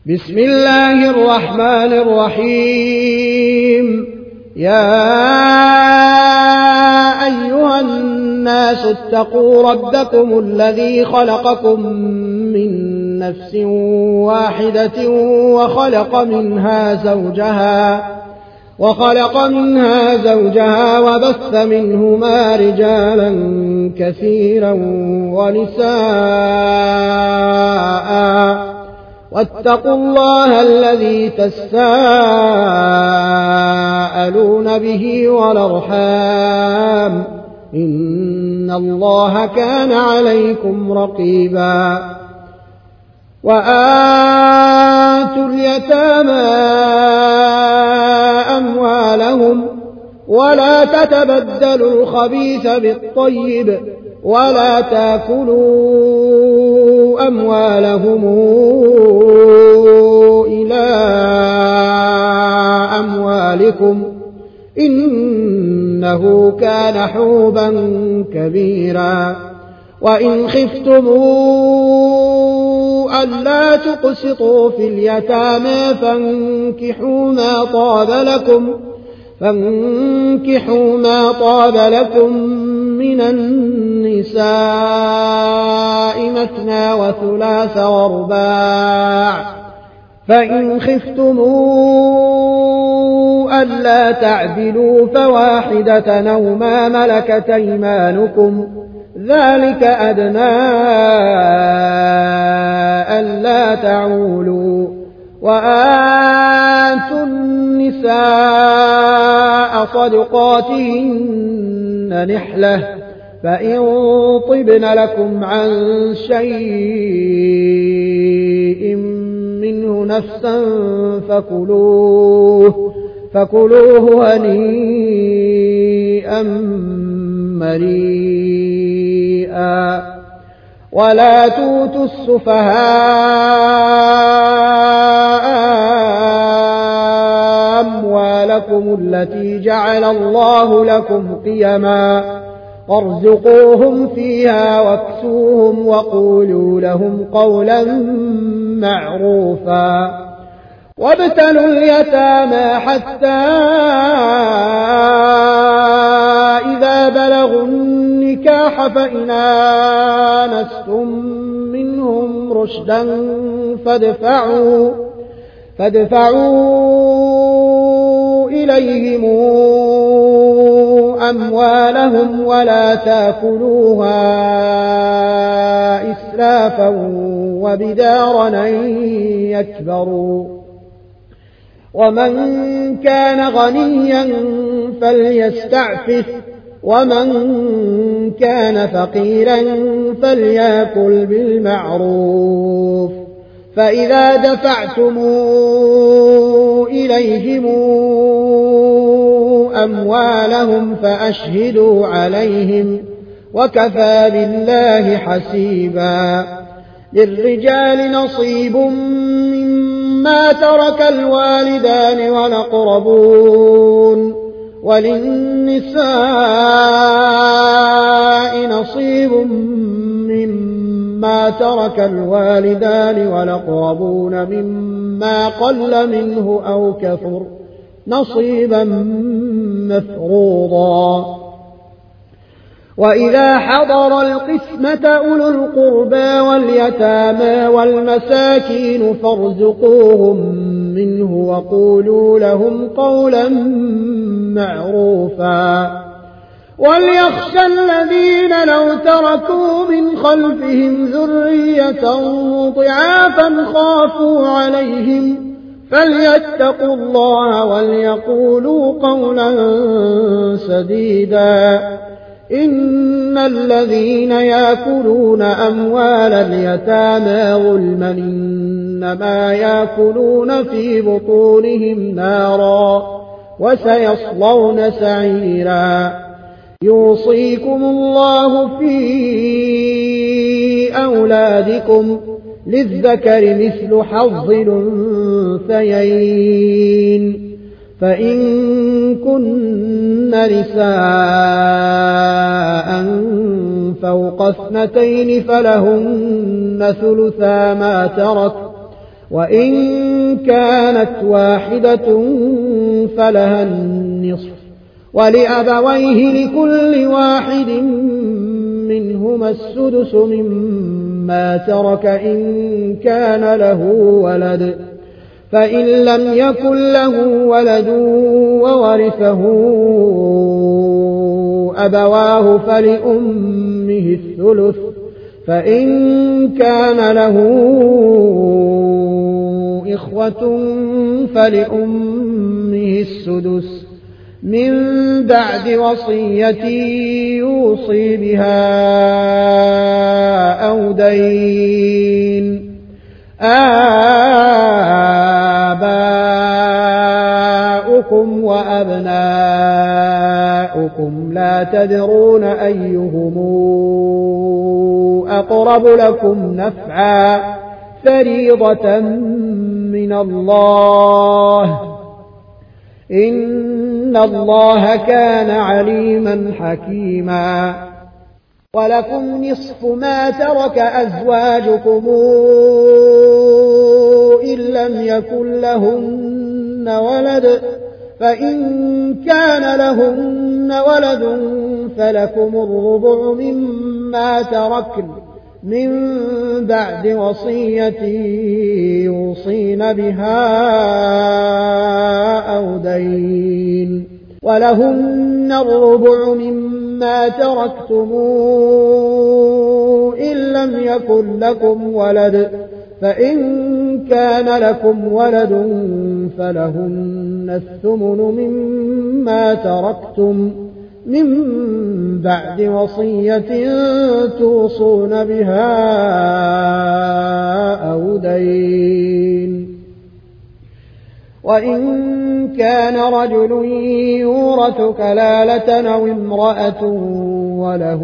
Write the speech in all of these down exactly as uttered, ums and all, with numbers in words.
بسم الله الرحمن الرحيم. يا أيها الناس اتقوا ربكم الذي خلقكم من نفس واحدة وخلق منها زوجها وخلق منها زوجها وبث منهما رجالا كثيرا ونساء واتقوا الله الذي تساءلون به والأرحام إن الله كان عليكم رقيبا. وآتوا اليتامى أموالهم ولا تتبدلوا الخبيث بالطيب ولا تاكلوا أموالهم إلى أموالكم إنه كان حوبا كبيرا. وإن خفتموا ألا تقسطوا في اليتامى فانكحوا ما طاب لكم فانكحوا ما طاب لكم من النساء مثنى وثلاث ورباع، فإن خفتموا ألا تعدلوا فواحدة أو ما ملكت أيمانكم ذلك أدنى ألا تعولوا. وآتوا النساء صدقاتهن نحلة فإن طبن لكم عن شيء منه نفسا فكلوه فكلوه هنيئا مريئا. ولا تؤتوا السفهاء أموالكم التي جعل الله لكم قيما وارزقوهم فيها واكسوهم وقولوا لهم قولا معروفا. وابتلوا اليتامى حتى إذا بلغوا النكاح فإن آنستم منهم رشدا فادفعوا, فادفعوا إليهم أموالهم ولا تأكلوها إسرافا وبدارا أن يكبروا. ومن كان غنيا فليستعفف ومن كان فقيرا فليأكل بالمعروف. فإذا دفعتم إليهم أموالهم فأشهدوا عليهم وكفى بالله حسيبا. للرجال نصيب مما ترك الوالدان والأقربون وللنساء نصيب مما ترك الوالدان والأقربون مما قل منه أو كثر نصيبا مفروضا. وإذا حضر القسمة أولو القربى واليتامى والمساكين فارزقوهم منه وقولوا لهم قولا معروفا. وليخشى الذين لو تركوا من خلفهم ذرية ضعافا خافوا عليهم فليتقوا الله وليقولوا قولا سديدا. إن الذين يأكلون أموال اليتامى ظلما إنما يأكلون في بطونهم نارا وسيصلون سعيرا. يوصيكم الله في أولادكم للذكر مثل حظ الأنثيين فإن كن نساء فوق اثنتين فلهن ثلثا ما ترك وإن كانت واحدة فلها النصف ولأبويه لكل واحد منهما السدس مما ترك إن كان له ولد فإن لم يكن له ولد وورثه أبواه فلأمه الثلث فإن كان له إخوة فلأمه السدس من بعد وصية يوصي بها أو دين. آباؤكم وأبناؤكم لا تدرون أيهم أقرب لكم نفعا فريضة من الله إن الله كان عليما حكيما. ولكم نصف ما ترك أزواجكم إن لم يكن لهن ولد فإن كان لهن ولد فلكم الربع مما تركن من بعد وصية يوصين بها أو دين. ولهن الربع مما تركتم إن لم يكن لكم ولد فإن كان لكم ولد فلهن الثمن مما تركتم من بعد وصية توصون بها أو دين. وإن كان رجل يورث كلالة أو امرأة وله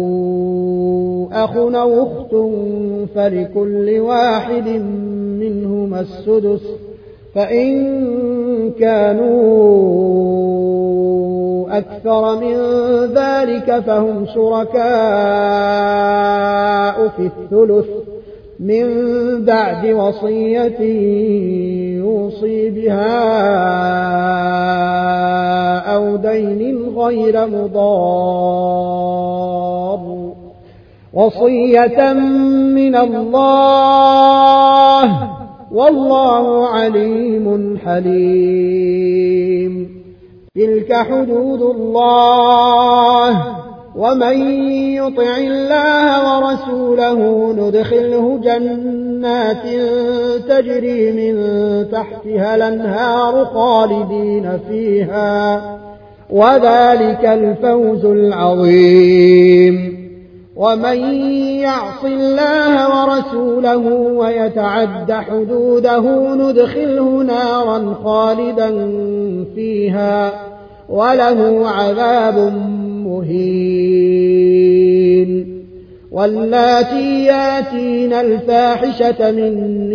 أخ أو أخت فلكل واحد منهما السدس فإن كانوا أكثر من ذلك فهم شركاء في الثلث من بعد وصية يوصي بها أو دين غير مضار وصية من الله والله عليم حليم. تلك حدود الله ومن يطع الله ورسوله ندخله جنات تجري من تحتها الأنهار خالدين فيها وذلك الفوز العظيم. ومن يعص الله ورسوله ويتعد حدوده ندخله نارا خالدا فيها وله عذاب مهين. واللاتي ياتين الفاحشة من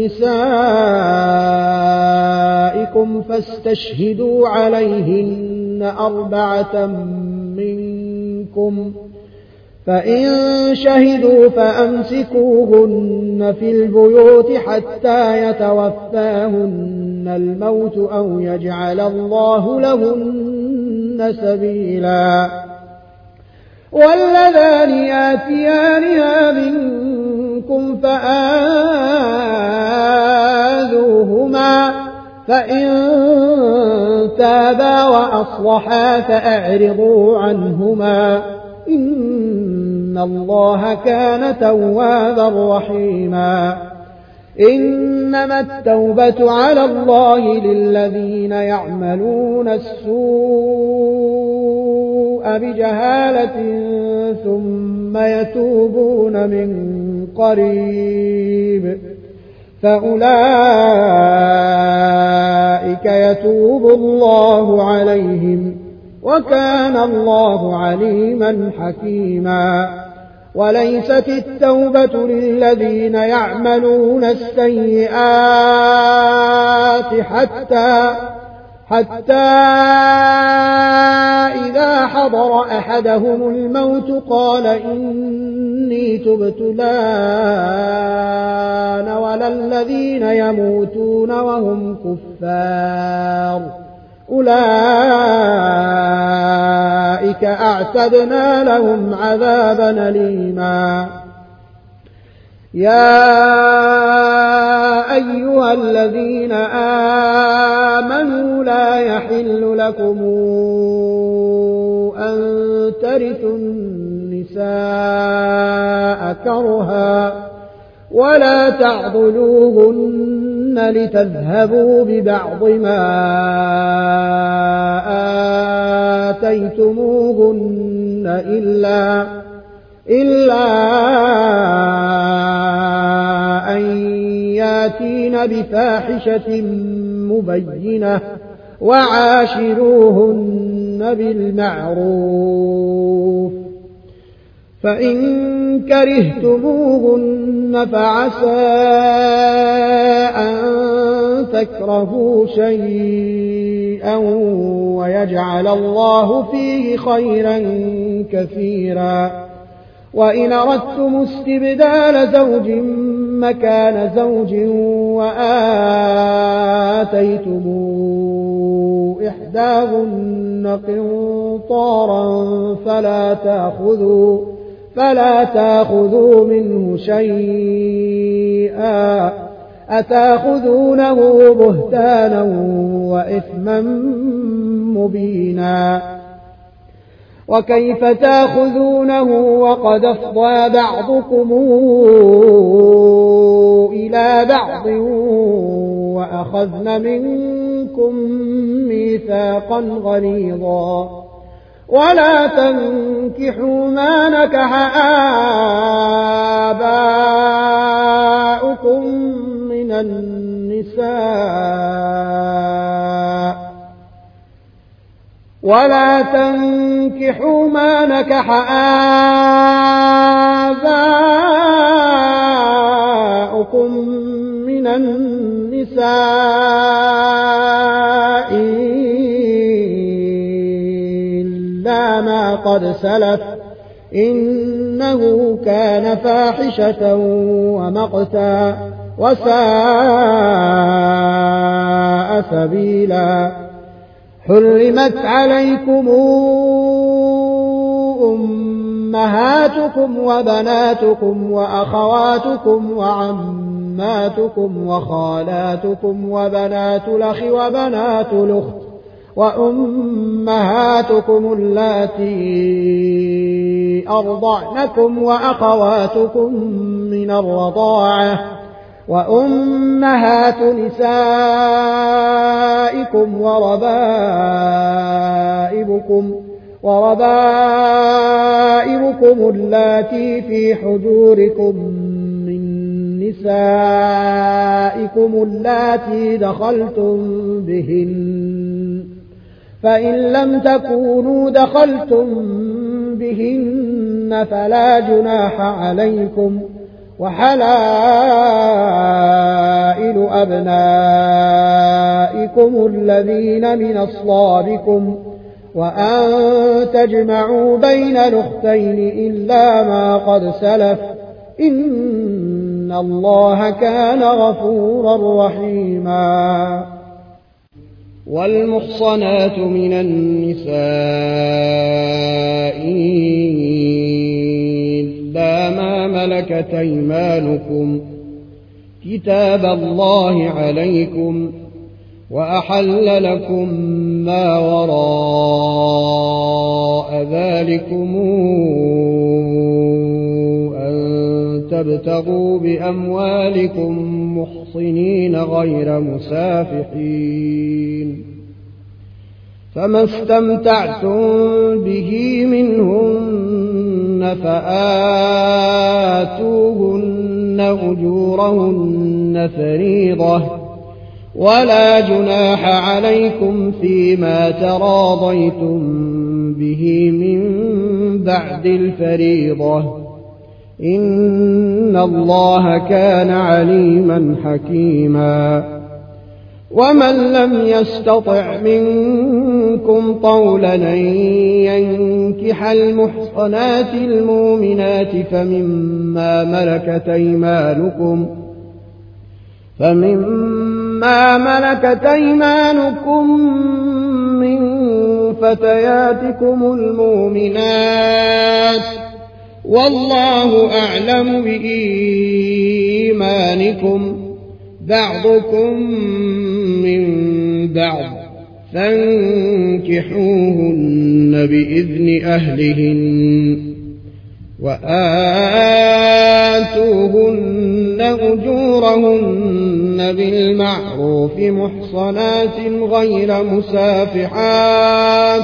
نسائكم فاستشهدوا عليهن أربعة منكم فإن شهدوا فأمسكوهن في البيوت حتى يتوفاهن الموت أو يجعل الله لهن سبيلا. واللذان ياتيانها منكم فآذوهما فإن تابا وأصلحا فأعرضوا عنهما إن الله كان توابا رحيما. إنما التوبة على الله للذين يعملون السوء بجهالة ثم يتوبون من قريب فأولئك يتوب الله عليهم وكان الله عليما حكيما. وليست التوبة للذين يعملون السيئات حتى حتى إذا حضر أحدهم الموت قال إني تبت الآن ولا الذين يموتون وهم كفار أولئك أعتدنا لهم عذابا أليما. يا أيها الذين آمنوا لا يحل لكم أن ترثوا النساء كرها ولا تعضلوهن لتذهبوا ببعض ما آتيتموهن إلا إلا أن ياتين بفاحشة مبينة وعاشروهن بالمعروف فإن كرهتموهن فعسى أن تكرهوا شيئا ويجعل الله فيه خيرا كثيرا. وإن أردتم استبدال زوج مكان زوج وآتيتم إحداهن قنطارا فلا تأخذوا فلا تأخذوا منه شيئا أتأخذونه بهتانا وإثما مبينا. وكيف تأخذونه وقد أفضى بعضكم إلى بعض وأخذن منكم ميثاقا غليظا. ولا تنكحوا ما نكح آباؤكم من النساء ولا تنكحوا ما نكح آباؤكم من النساء إلا ما قد سلف إنه كان فاحشة ومقتا وساء سبيلا. حرمت عليكم أمهاتكم وبناتكم وأخواتكم وعماتكم وخالاتكم وبنات الأخ وبنات الأخت وأمهاتكم اللاتي أرضعنكم وأخواتكم من الرضاعة وأمهات نسائكم وربائبكم وربائبكم اللاتي في حجوركم من نسائكم اللاتي دخلتم بهن فإن لم تكونوا دخلتم بهن فلا جناح عليكم وحلائل أبنائكم الذين من أصلابكم وأن تجمعوا بين الأختين إلا ما قد سلف إن الله كان غفورا رحيما. والمحصنات من النساء إلا ما ملكت أيمانكم كتاب الله عليكم وأحل لكم ما وراء ذلكم أن تبتغوا بأموالكم محصنين غير مسافحين فما استمتعتم به منهن فآتوهن أجورهن فريضة ولا جناح عليكم فيما تراضيتم به من بعد الفريضة إن الله كان عليما حكيما. ومن لم يستطع منكم طولا أن ينكح المحصنات المؤمنات فمما ملكت أيمانكم فمما ملكت أيمانكم من فتياتكم المؤمنات والله أعلم بإيمانكم بعضكم من بعض فانكحوهن بإذن أهلهن وآتوهن أجورهن بالمعروف محصنات غير مسافحات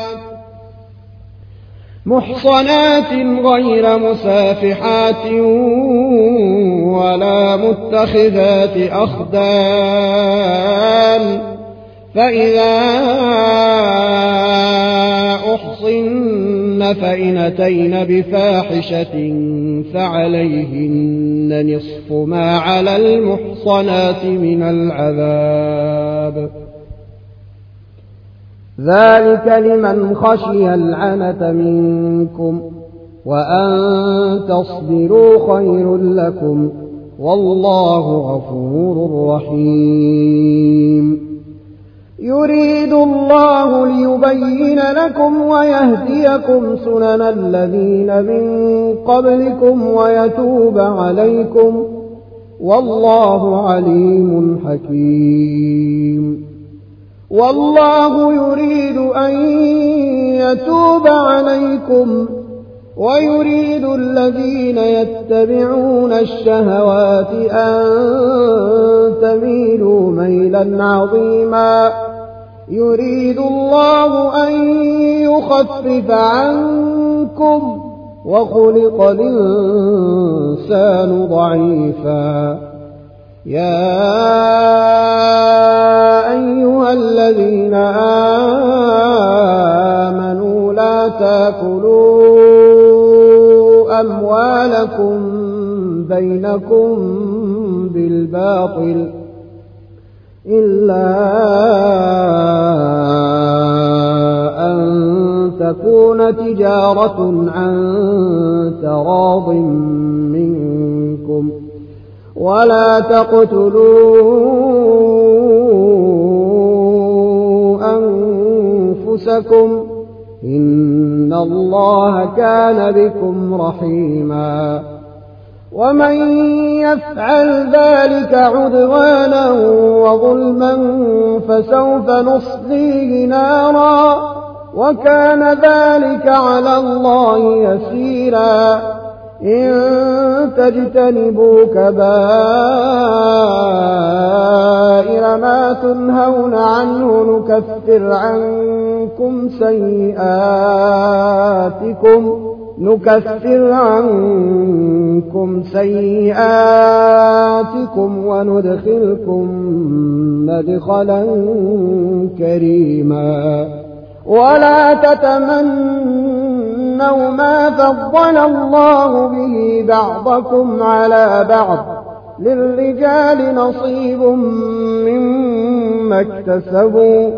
محصنات غير مسافحات ولا متخذات أخدان فإذا أحصن فإن أتين بفاحشة فعليهن نصف ما على المحصنات من العذاب ذلك لمن خشي العنة منكم وأن تصبروا خير لكم والله غفور رحيم يريد الله ليبين لكم ويهديكم سنن الذين من قبلكم ويتوب عليكم والله عليم حكيم والله يريد أن يتوب عليكم ويريد الذين يتبعون الشهوات أن تميلوا ميلا عظيما يريد الله أن يخفف عنكم وخلق الإنسان ضعيفا يا أيها الذين آمنوا لا تأكلوا أموالكم بينكم بالباطل إلا أن تكون تجارة عن تراض منكم ولا تقتلوا أنفسكم إن الله كان بكم رحيما ومن يفعل ذلك عدوانا وظلما فسوف نصليه نارا وكان ذلك على الله يسيرا إن تجتنبوا كبائر ما تنهون عنه نكفر عنكم سيئاتكم نكفر عنكم سيئاتكم وندخلكم مدخلا كريما ولا تتمنوا ما فضل الله به بعضكم على بعض للرجال نصيب مما اكتسبوا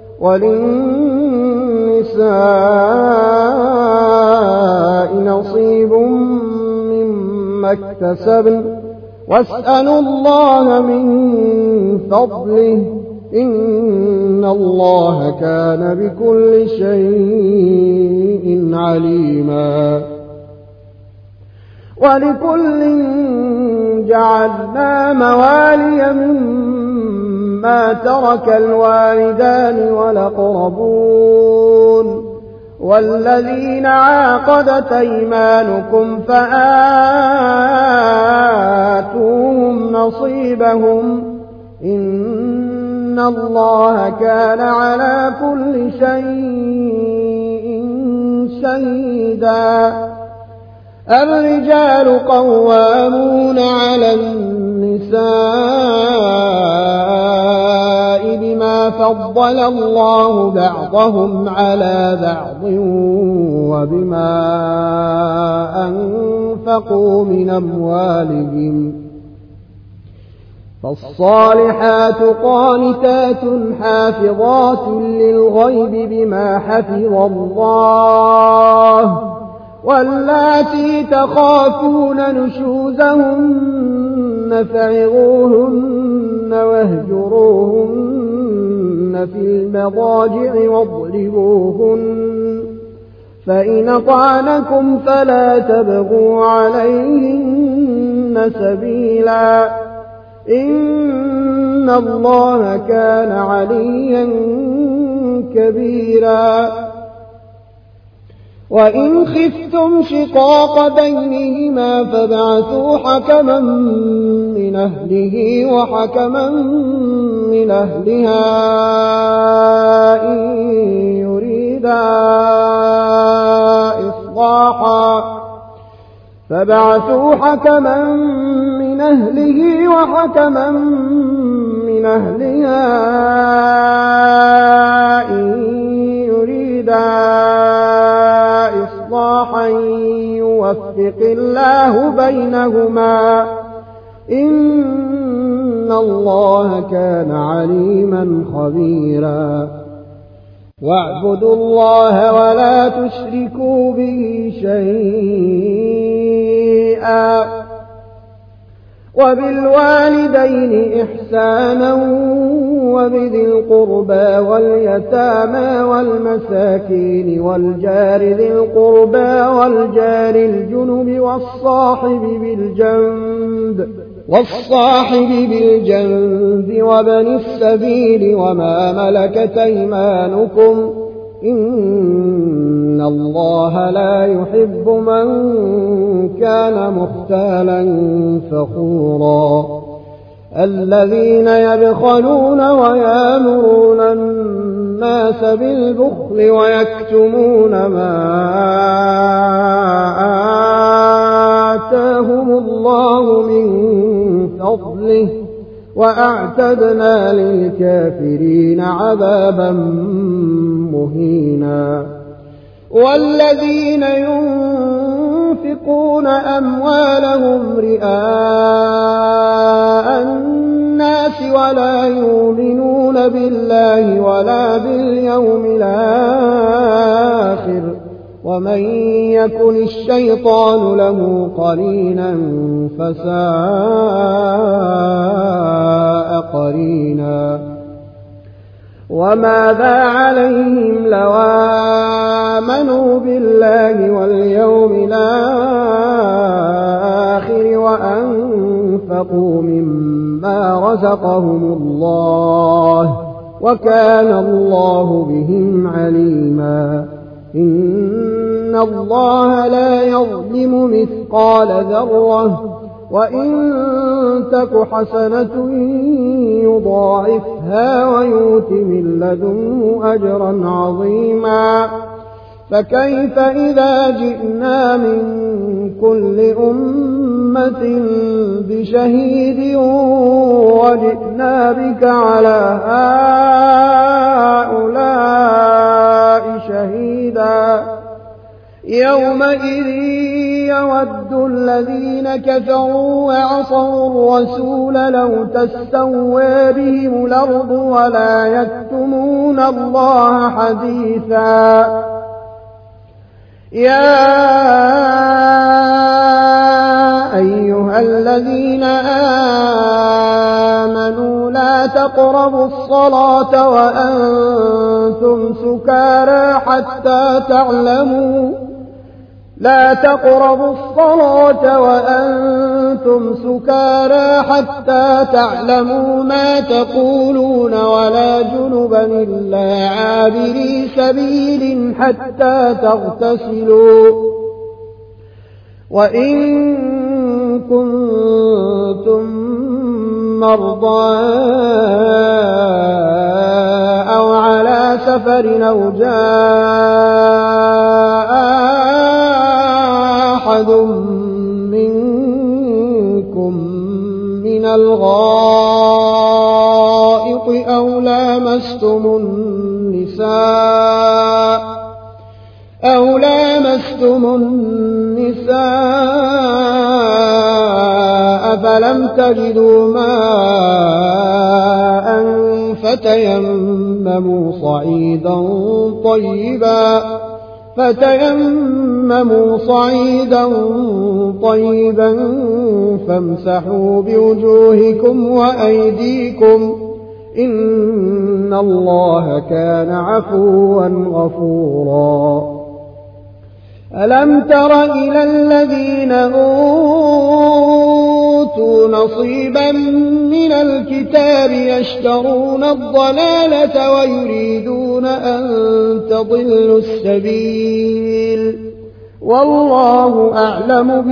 وللنساء نصيب مما اكتسبن واسألوا الله من فضله إن الله كان بكل شيء عليما ولكل جعلنا موالي مما ترك الوالدان والأقربون والذين عاقدت أيمانكم فآتوهم نصيبهم إن الله كان على كل شيء شهيدا الرجال قوامون على النساء بما فضل الله بعضهم على بعض وبما أنفقوا من أموالهم فالصالحات قانتات حافظات للغيب بما حفظ الله واللاتي تخافون نشوزهن فعظوهن واهجروهن في المضاجع واضربوهن فإن أطعنكم فلا تبغوا عليهن سبيلا إن الله كان عليا كبيرا وإن خفتم شقاق بينهما فابعثوا حكما من أهله وحكما من أهلها إن يريدا إصلاحا فابعثوا حكما من أهله وحكما من أهلها إن يريدا إصلاحا يوفق الله بينهما إن الله كان عليما خبيرا واعبدوا الله ولا تشركوا به شيئا وبالوالدين إحسانا وبذي القربى واليتامى والمساكين والجار ذي القربى والجار الجنب والصاحب بالجنب والصاحب بالجنب وابن السبيل وما ملكت أيمانكم إن الله لا يحب من كان مختالا فخورا الذين يبخلون ويامرون الناس بالبخل ويكتمون ما آتاهم الله من فضله وأعتدنا للكافرين عذابا مهينا والذين ينفقون أموالهم رئاء الناس ولا يؤمنون بالله ولا باليوم الآخر ومن يكن الشيطان له قرينا فساء قرينا وماذا عليهم لو آمنوا بالله واليوم الآخر وأنفقوا مما رزقهم الله وكان الله بهم عليما إن الله لا يظلم مثقال ذرة وإن تك حسنة يضاعفها ويؤت من لدنه أجرا عظيما فكيف إذا جئنا من كل أمة بشهيد وجئنا بك على هؤلاء شهيدا يومئذ يود الذين كفروا وعصوا الرسول لو تستوى بهم الأرض ولا يكتمون الله حديثا يا أيها الذين آمنوا لا تقربوا الصلاة وأنتم سكارى حتى تعلموا لا تقربوا الصلاة وأنتم سكارى حتى تعلموا ما تقولون ولا جنبا إلا عابري سبيل حتى تغتسلوا وإن كنتم مرضى أو على سفر أو جاء أحد منكم من الغائط أو لامستم النساء أو لامستم النساء فلم تجدوا ماء فتيمموا صعيدا طيبا فتيمموا صعيدا طيبا فامسحوا بوجوهكم وأيديكم إن الله كان عفوا غفورا. ألم تر إلى الذين أوتوا نصيبا من الكتاب يشترون الضلالة ويريدون أن تضلوا السبيل والله أعلم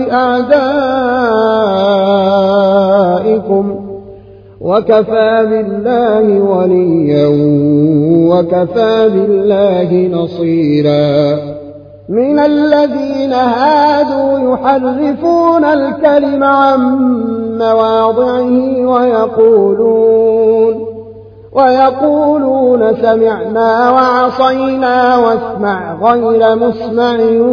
بأعدائكم وكفى بالله وليا وكفى بالله نصيرا. من الذين هادوا يحرفون الكلم عن مواضعه ويقولون ويقولون سمعنا وعصينا واسمع غير مسمع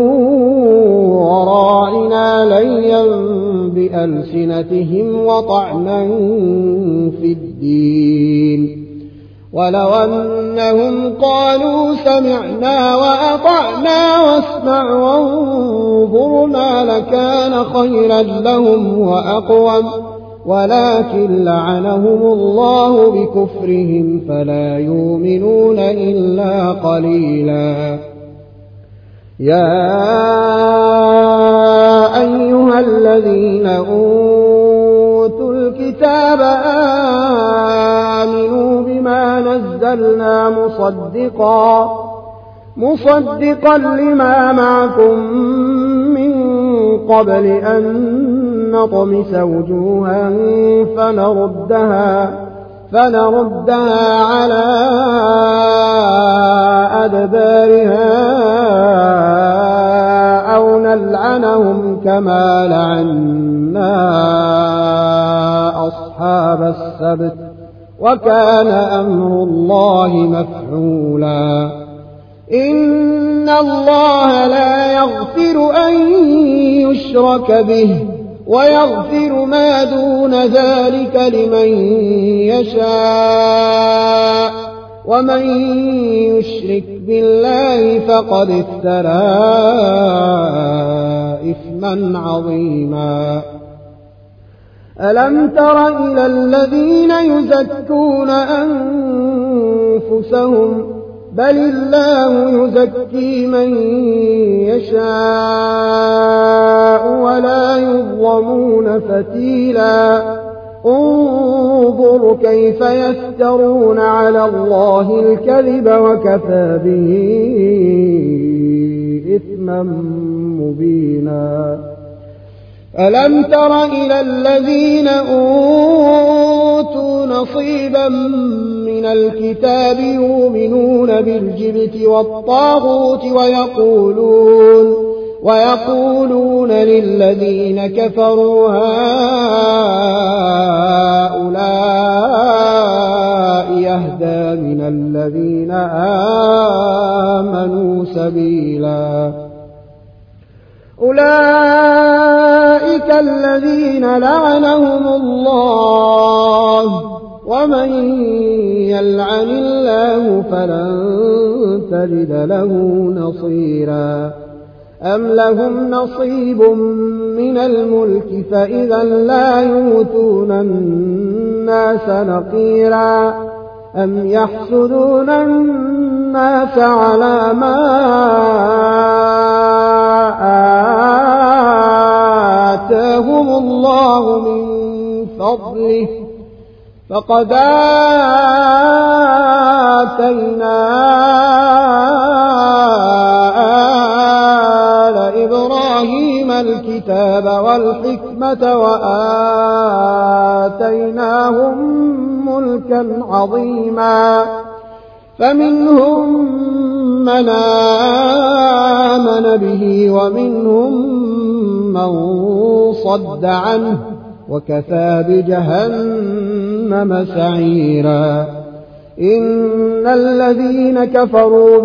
وراعنا ليا بألسنتهم وطعنا في الدين ولو أنهم قالوا سمعنا وأطعنا واسمع وانظرنا لكان خيرا لهم وأقوم ولكن لعنهم الله بكفرهم فلا يؤمنون إلا قليلا. يا أيها الذين أوتوا الكتاب آمنوا بما نزلنا مصدقا مصدقا لما معكم من قبل أن نطمس وجوها فنردها فنردها على أدبارها أو نلعنهم كما لعنا أصحاب السبت وكان أمر الله مفعولا. إن الله لا يغفر أن يشرك به ويغفر ما دون ذلك لمن يشاء ومن يشرك بالله فقد افترى إثما عظيما. ألم تر إلى الذين يزكون أنفسهم بل الله يزكي من يشاء ولا يظلمون فتيلا. انظر كيف يفترون على الله الكذب وكفى به إثما مبينا. ألم تر إلى الذين أوتوا نصيبا من الكتاب يؤمنون بالجبت والطاغوت ويقولون ويقولون للذين كفروا هؤلاء يهدى من الذين آمنوا سبيلا. أولئك الذين لعنهم الله ومن يلعن الله فلن تجد له نصيرا. أم لهم نصيب من الملك فإذا لا يؤتون الناس نقيرا. أم يحسدون الناس على ما آتاهم الله من فضله فقد آتينا آل إبراهيم الكتاب والحكمة وآتيناهم ملكا عظيما. فمنهم من آمن به ومنهم من صد عنه وكفى بجهنم سعيرا. إن الذين كفروا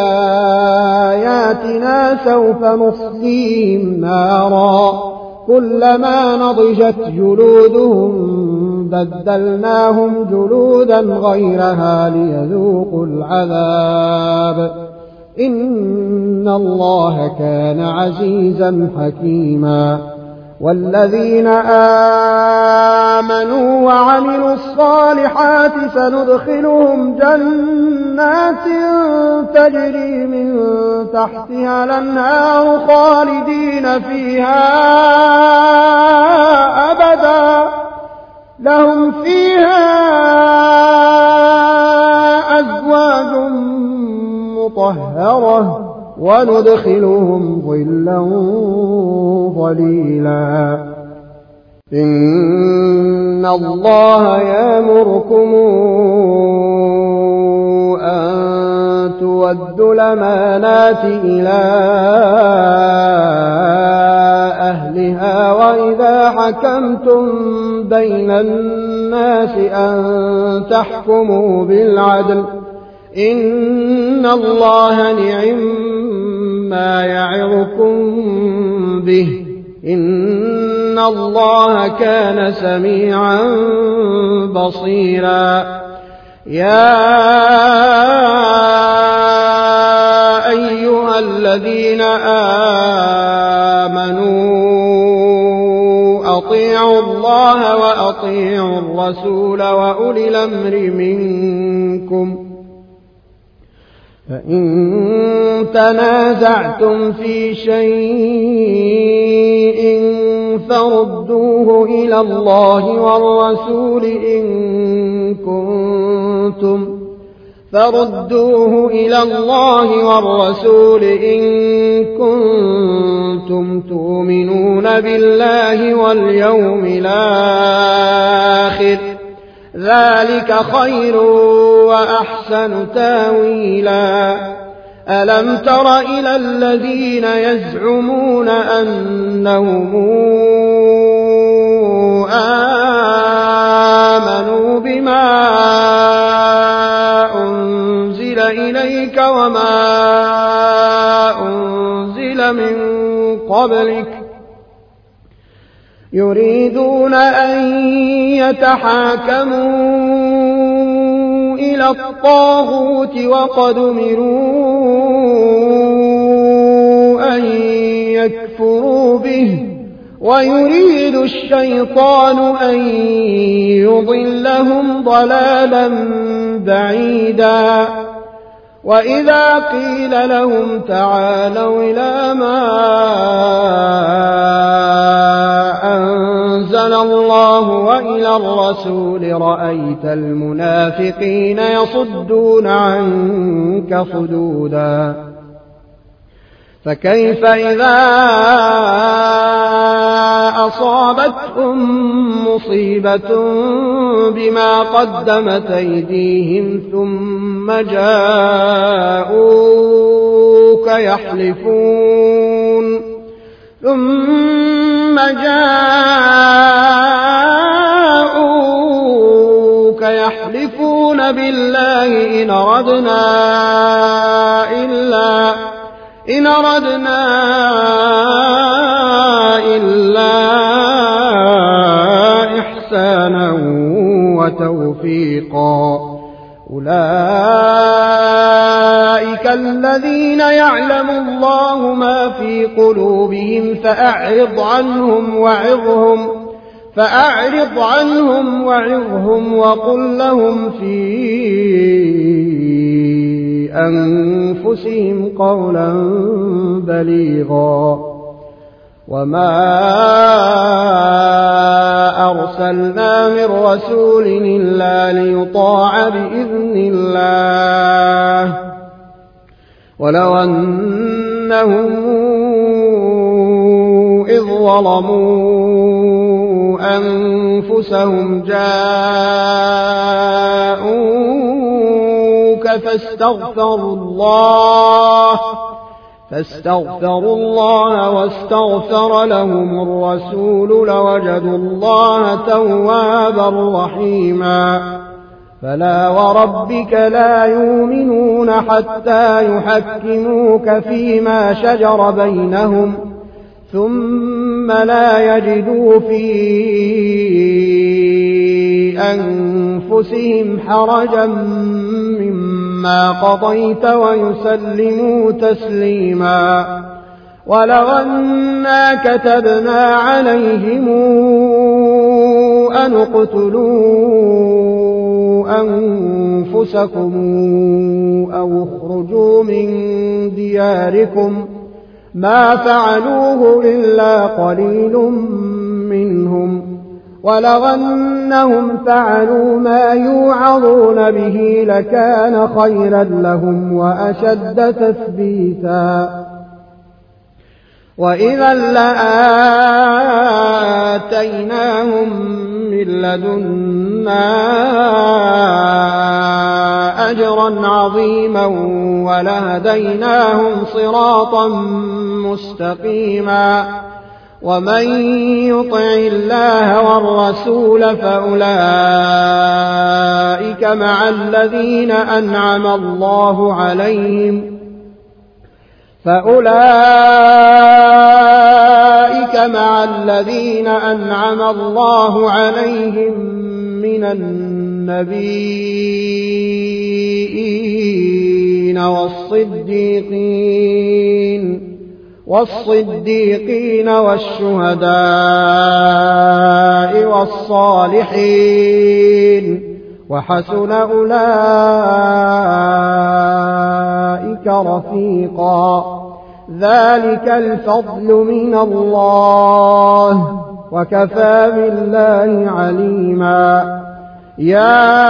بآياتنا سوف نصليهم نارا كلما نضجت جلودهم بدلناهم جلودا غيرها ليذوقوا العذاب إن الله كان عزيزا حكيما والذين آمنوا وعملوا الصالحات سندخلهم جنات تجري من تحتها الأنهار خالدين فيها أبدا لهم فيها أزواج مطهرة وندخلهم ظلا ظليلا إن الله يأمركم أن تودوا الأمانات إلى أهلها وإذا حكمتم بين الناس أن تحكموا بالعدل إن الله نعم ما يعظكم به إن الله كان سميعا بصيرا يا أيها الذين آمنوا أطيعوا الله وأطيعوا الرسول وأولي الأمر منكم فإن تنازعتم في شيء فردوه إلى الله والرسول إن كنتم فردوه إلى الله والرسول إن كنتم تؤمنون بالله واليوم الآخر ذلك خير وأحسن تاويلا ألم تر إلى الذين يزعمون أنهم آمنوا بما أنزل إليك وما أنزل من قبلك يريدون أن يتحاكموا إلى الطاغوت وقد أمروا أن يكفروا به ويريد الشيطان أن يضلهم ضلالا بعيدا وإذا قيل لهم تعالوا إلى ما أنزل الله وإلى الرسول رأيت المنافقين يصدون عنك صدودا فكيف إذا أصابتهم مصيبة بما قدمت أيديهم ثم جاءوك يحلفون ثم جاءوك يحلفون بالله إن أردنا إلا إن أردنا إلا إحسانا وتوفيقا أولئك الذين يعلم الله ما في قلوبهم فأعرض عنهم وعظهم فأعرض عنهم وعظهم وقل لهم في أنفسهم قولا بليغا وما أرسلنا من رسول إلا ليطاع بإذن الله ولو أنهم إذ ظلموا أنفسهم جاءوك فاستغفروا الله فاستغفروا الله واستغفر لهم الرسول لوجدوا الله توابا رحيما فلا وربك لا يؤمنون حتى يحكموك فيما شجر بينهم ثم لا يجدوا في أنفسهم حرجا مما قضيت ويسلموا تسليما. ولو أنا كتبنا عليهم أن اقتلوا أنفسكم أو اخرجوا من دياركم ما فعلوه إلا قليل منهم ولو أنهم فعلوا ما يوعظون به لكان خيرا لهم وأشد تثبيتا. وإذا لآتيناهم من لدنا أجرا عظيما ولهديناهم صراطا مستقيما. ومن يطع الله والرسول فأولئك مع الذين أنعم الله عليهم فأولئك مع الذين أنعم الله عليهم من النبيين والصديقين والصديقين والشهداء والصالحين وحسن أولئك رفيقا. ذلك الفضل من الله وكفى بالله عليما. يا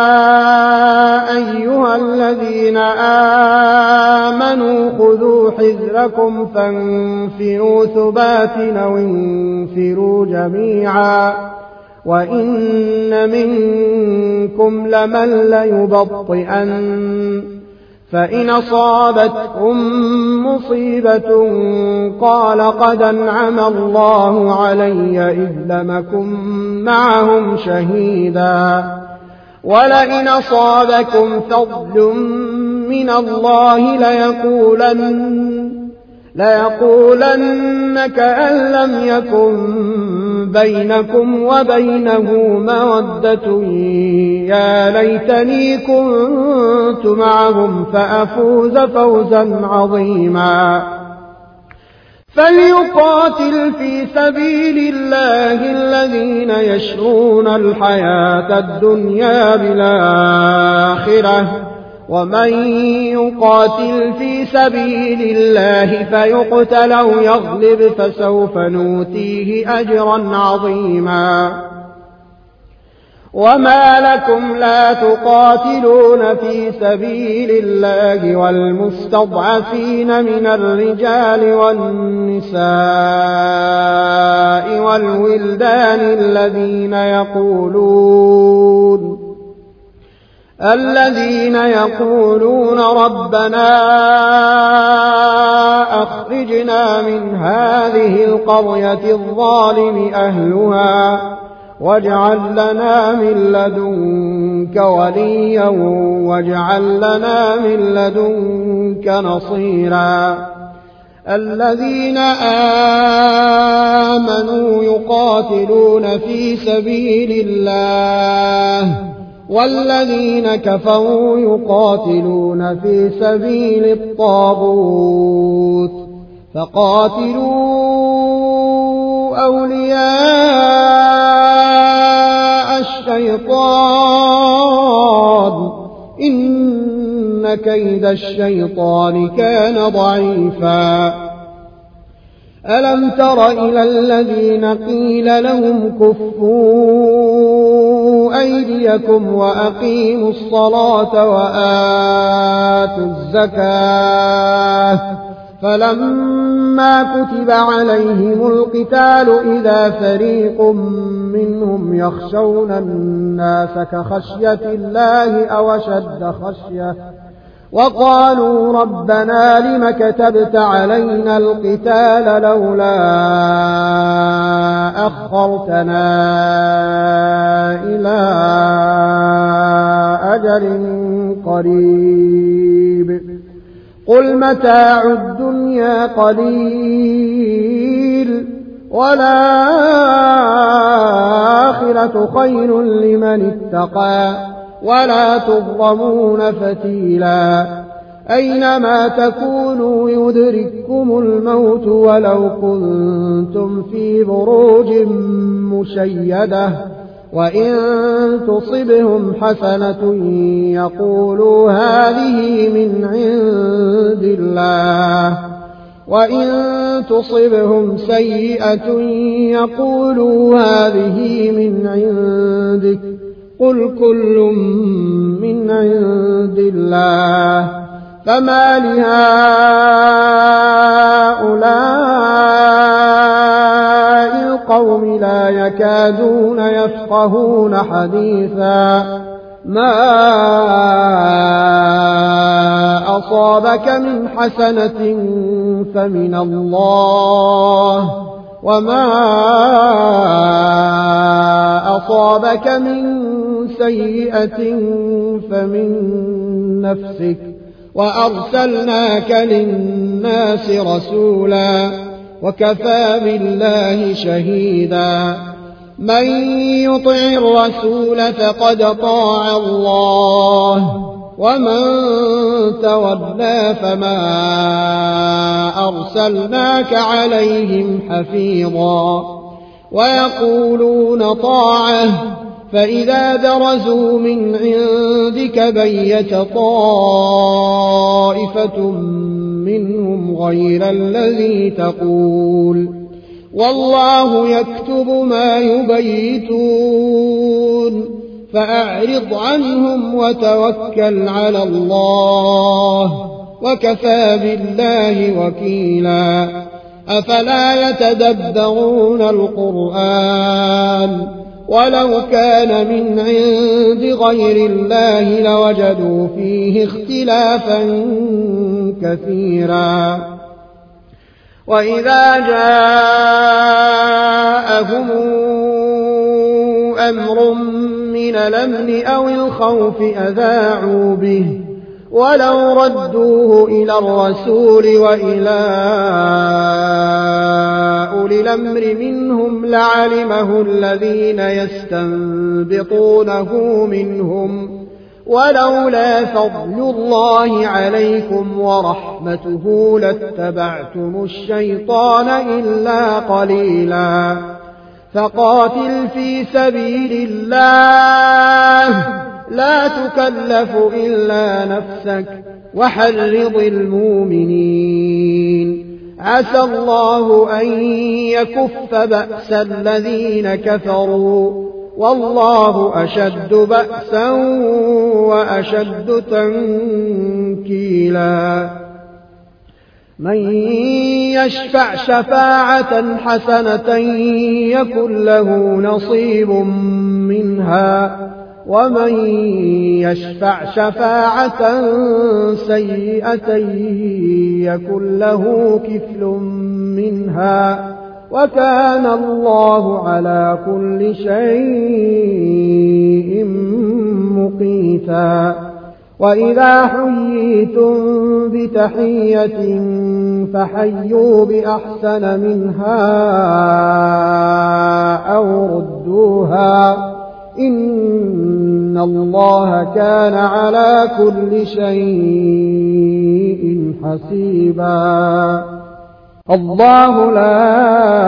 أيها الذين آمنوا خذوا حذركم فانفروا ثبات أو انفروا جميعا وإن منكم لمن ليبطئن فإن أصابتكم مصيبة قال قد أنعم الله علي إذ لم أكن معهم شهيدا ولئن أصابكم فضل من الله ليقولن ليقولن كأن لم يكن بينكم وبينه مودة يا ليتني كنت معهم فأفوز فوزا عظيما. فليقاتل في سبيل الله الذين يشرون الحياة الدنيا بالآخرة ومن يقاتل في سبيل الله فيقتل أو يغلب فسوف نؤتيه أجرا عظيما. وما لكم لا تقاتلون في سبيل الله والمستضعفين من الرجال والنساء والولدان الذين يقولون الذين يقولون ربنا أخرجنا من هذه القرية الظالم أهلها واجعل لنا من لدنك وليا واجعل لنا من لدنك نصيرا. الذين آمنوا يقاتلون في سبيل الله والذين كفروا يقاتلون في سبيل الطاغوت فقاتلوا أولياء الشيطان إن كيد الشيطان كان ضعيفا. ألم تر إلى الذين قيل لهم كفوا أيديكم وأقيموا الصلاة وآتوا الزكاة فلما كتب عليهم القتال إذا فريق منهم يخشون الناس كخشية الله أو أشد خشية وقالوا ربنا لم كتبت علينا القتال لولا أخرتنا إلى أجل قريب قل متاع الدنيا قليل والآخرة خير لمن اتقى ولا تظلمون فتيلا أينما تكونوا يدرككم الموت ولو كنتم في بروج مشيدة وإن تصبهم حسنة يقولوا هذه من عند الله وإن تصبهم سيئة يقولوا هذه من عندك قل كل من عند الله فما لهؤلاء القوم لا يكادون يفقهون حديثا ما أصابك من حسنة فمن الله وما أصابك من سيئة فمن نفسك وأرسلناك للناس رسولا وكفى بالله شهيدا من يطع الرسول فقد طاع الله ومن تولى فما أرسلناك عليهم حفيظا ويقولون طاعة فإذا برزوا من عندك بيت طائفة منهم غير الذي تقول والله يكتب ما يبيتون فأعرض عنهم وتوكل على الله وكفى بالله وكيلا أفلا يتدبرون القرآن ولو كان من عند غير الله لوجدوا فيه اختلافا كثيرا وإذا جاءهم أمر من الأمن أو الخوف أذاعوا به ولو ردوه إلى الرسول وإلى أولي الأمر منهم لعلمه الذين يستنبطونه منهم ولولا فضل الله عليكم ورحمته لاتبعتم الشيطان إلا قليلا فقاتل في سبيل الله لا تكلف إلا نفسك وحرض المؤمنين عسى الله أن يكف بأس الذين كفروا والله أشد بأسا وأشد تنكيلا من يشفع شفاعة حسنة يكن له نصيب منها ومن يشفع شفاعة سيئة يكن له كفل منها وكان الله على كل شيء مقيتا وإذا حييتم بتحية فحيوا بأحسن منها أو ردوها إن الله كان على كل شيء حسيبا الله لا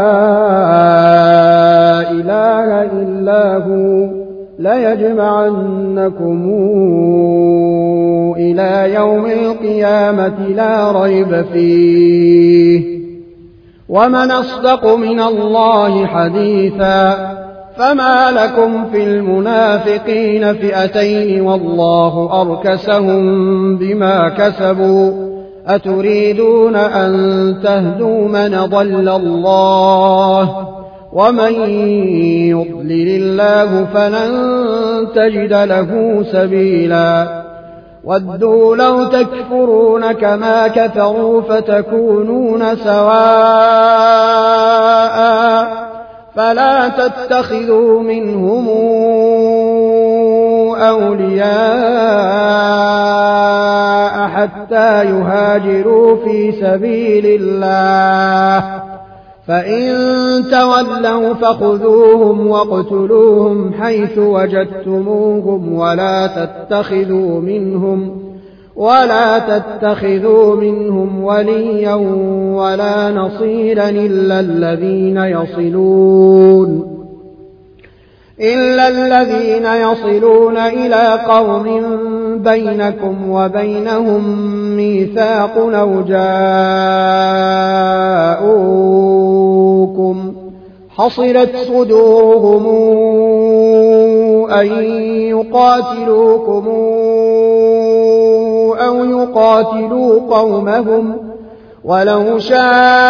إله إلا هو ليجمعنكم إلى يوم القيامة لا ريب فيه ومن أصدق من الله حديثا فما لكم في المنافقين فئتين والله أركسهم بما كسبوا أتريدون أن تهدوا من ضل الله ومن يضلل الله فلن تجد له سبيلا ودوا لو تكفرون كما كفروا فتكونون سواء فلا تتخذوا منهم أولياء حتى يهاجروا في سبيل الله فإن تولوا فخذوهم واقتلوهم حيث وجدتموهم ولا تتخذوا منهم ولا تتخذوا منهم وليا ولا نصيرا إلا الذين يصلون إلا الذين يصلون إلى قوم بينكم وبينهم ميثاق أو جاءوكم حصرت صدورهم أن يقاتلوكم أو يقاتلوا قومهم ولو شاء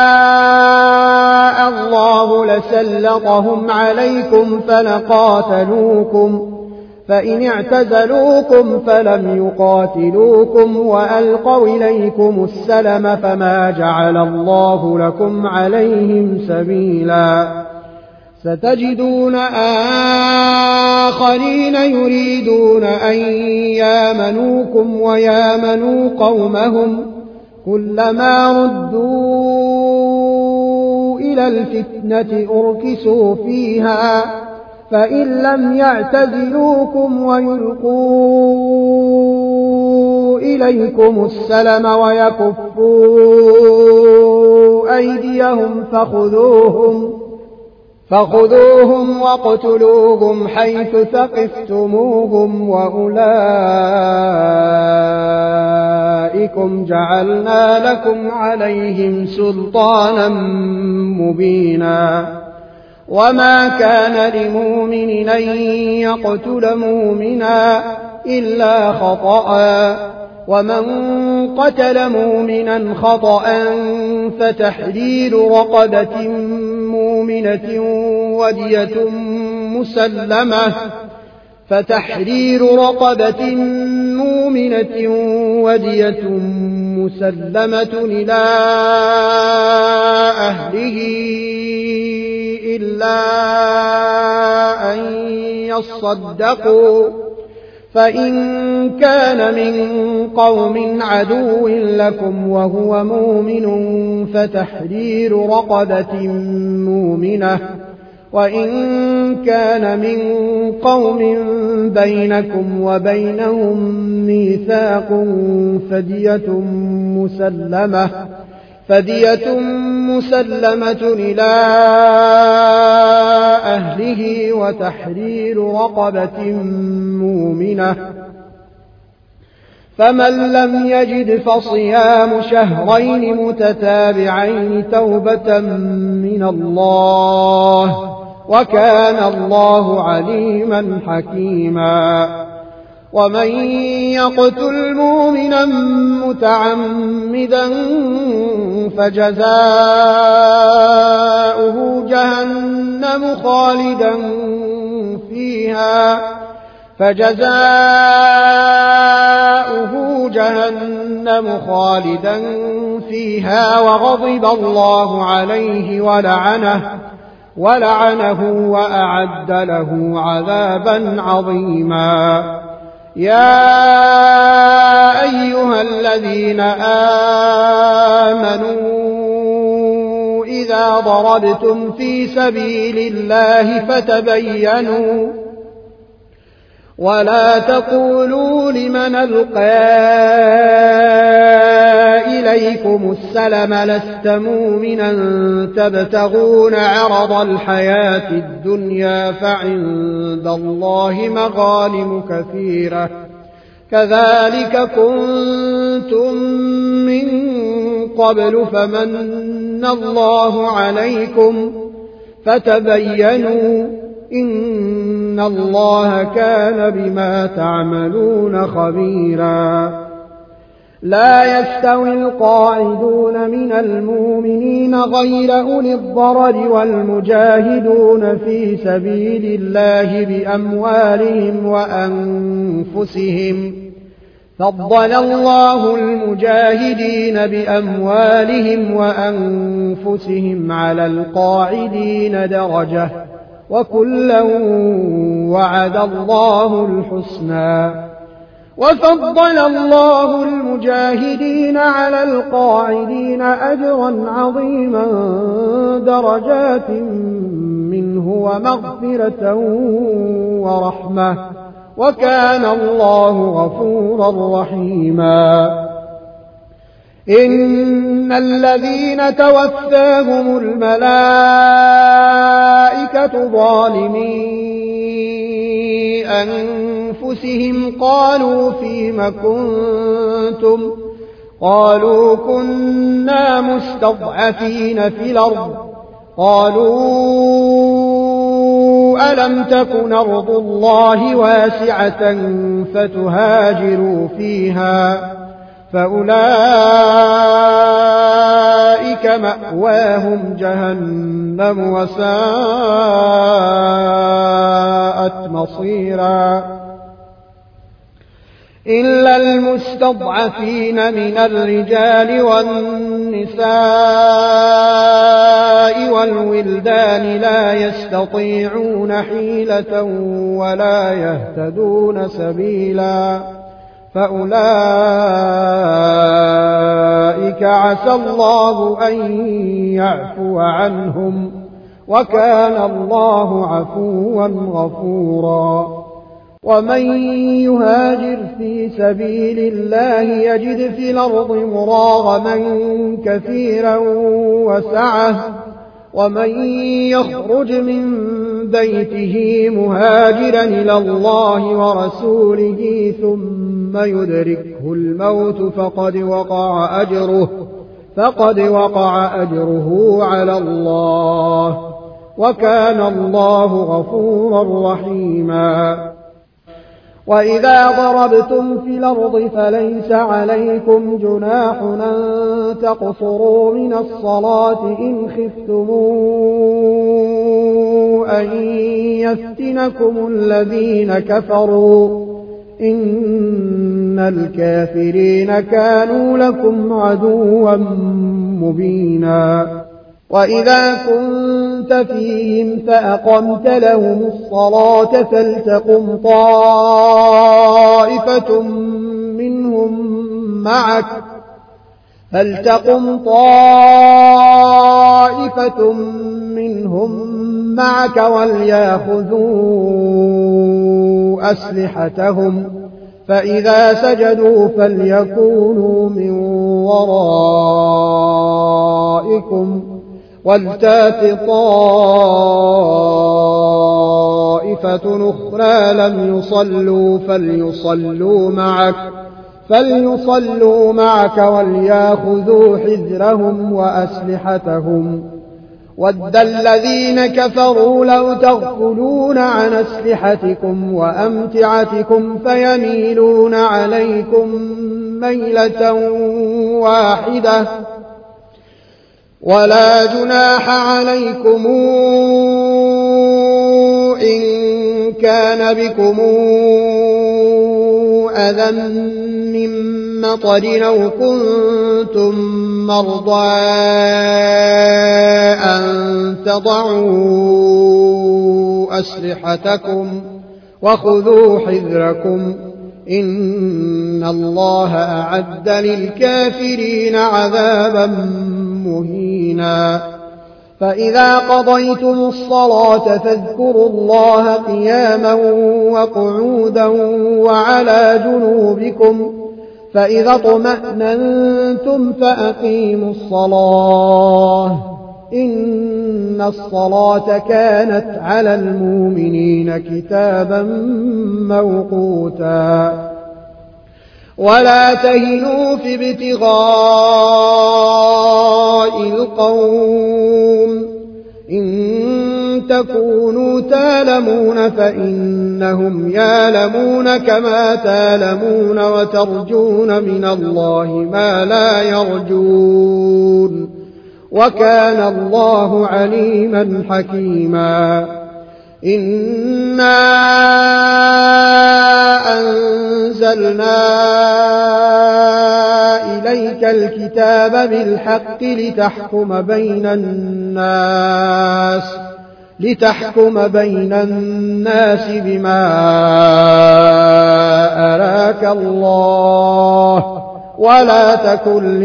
الله لسلطهم عليكم فلقاتلوكم فإن اعتزلوكم فلم يقاتلوكم وألقوا إليكم السلم فما جعل الله لكم عليهم سبيلا ستجدون آخرين يريدون أن يامنوكم ويامنوا قومهم كلما ردوا إلى الفتنة أركسوا فيها فإن لم يعتزلوكم ويلقوا إليكم السلم ويكفوا أيديهم فخذوهم فخذوهم واقتلوهم حيث ثقفتموهم وأولئكم جعلنا لكم عليهم سلطانا مبينا وما كان لمؤمن أن يقتل مؤمنا إلا خطأ ومن قتل مؤمنا خطأ فتحرير رقبة مؤمنة ودية مسلمة فتحرير رقبة مؤمنة ودية مسلمة إلى أهله إلا أن يصدقوا فإن كان من قوم عدو لكم وهو مؤمن فتحرير رقبة مؤمنة وإن كان من قوم بينكم وبينهم ميثاق فدية مسلمة فدية مسلمة إلى أهله وتحرير رقبة مؤمنة فمن لم يجد فصيام شهرين متتابعين توبة من الله وكان الله عليما حكيما ومن يقتل مؤمنا متعمدا فجزاؤه جهنم خالدا فيها فجزاؤه جهنم خالدا فيها وغضب الله عليه ولعنه ولعنه وأعد له عذابا عظيما يا أيها الذين آمنوا إذا ضربتم في سبيل الله فتبينوا ولا تقولوا لمن ألقى إليكم السلم لست مؤمنا تبتغون عرض الحياة الدنيا فعند الله مغانم كثيرة كذلك كنتم من قبل فمن الله عليكم فتبينوا إن الله كان بما تعملون خبيرا لا يستوي القاعدون من المؤمنين غير أولي الضرر والمجاهدون في سبيل الله بأموالهم وأنفسهم فضل الله المجاهدين بأموالهم وأنفسهم على القاعدين درجة وكلا وعد الله الحسنى وفضل الله المجاهدين على القاعدين أجرا عظيما درجات منه ومغفرة ورحمة وكان الله غفورا رحيما إن الذين توفاهم الملائكة ظالمي أنفسهم قالوا فيم كنتم قالوا كنا مستضعفين في الأرض قالوا ألم تكن أرض الله واسعة فتهاجروا فيها فأولئك مأواهم جهنم وساءت مصيرا إلا المستضعفين من الرجال والنساء والولدان لا يستطيعون حيلة ولا يهتدون سبيلا فأولئك عسى الله أن يعفو عنهم وكان الله عفوا غفورا ومن يهاجر في سبيل الله يجد في الأرض مراغما كثيرا وسعة ومن يخرج من بيته مهاجرا إلى الله ورسوله ثم يدركه الموت فقد وقع أجره فقد وقع أجره على الله وكان الله غفورا رحيما وإذا ضربتم في الأرض فليس عليكم جناح أن تقصروا من الصلاة إن خفتم أن يفتنكم الذين كفروا إن الكافرين كانوا لكم عدوا مبينا وإذا كنت فيهم فأقمت لهم الصلاة فلتقم طائفة منهم معك فلتقم طائفة منهم معك وليأخذوا أسلحتهم فإذا سجدوا فليكونوا من ورائكم ولتات طائفة أخرى لم يصلوا فليصلوا معك فليصلوا معك وليأخذوا حذرهم وأسلحتهم ود الذين كفروا لو تغفلون عن أسلحتكم وأمتعتكم فيميلون عليكم ميلة واحدة ولا جناح عليكم إن كان بكم أذى من مطر أو كنتم مرضى أن تضعوا أسلحتكم وخذوا حذركم إن الله أعد للكافرين عذابا مهينا فإذا قضيتم الصلاة فاذكروا الله قياما وقعودا وعلى جنوبكم فإذا اطمأننتم فأقيموا الصلاة إن الصلاة كانت على المؤمنين كتابا موقوتا ولا تهنوا في ابتغاء القوم إن تكونوا تالمون فإنهم يالمون كما تالمون وترجون من الله ما لا يرجون وكان الله عليما حكيما إنا أنزلنا إليك الكتاب بالحق لتحكم بين الناس لتحكم بين الناس بما أراك الله ولا تكن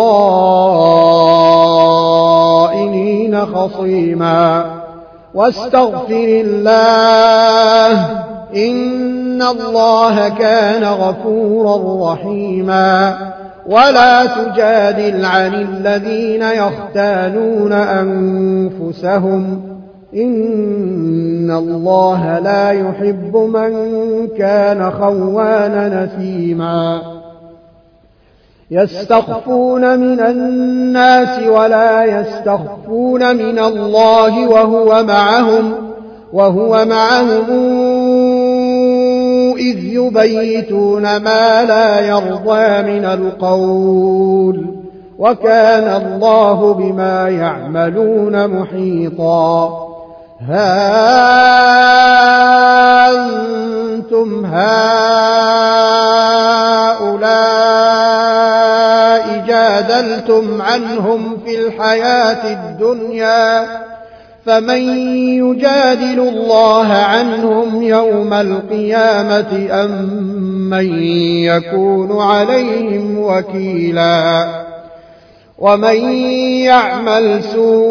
للخائنين خصيما واستغفر الله إن الله كان غفورا رحيما ولا تجادل عن الذين يختانون أنفسهم إن الله لا يحب من كان خوانا نثيما يستخفون من الناس ولا يستخفون من الله وهو معهم وهو معهم إذ يبيتون ما لا يرضى من القول وكان الله بما يعملون محيطا ها أنتم هؤلاء جادلتم عنهم في الحياة الدنيا فمن يجادل الله عنهم يوم القيامة أم من يكون عليهم وكيلا ومن يعمل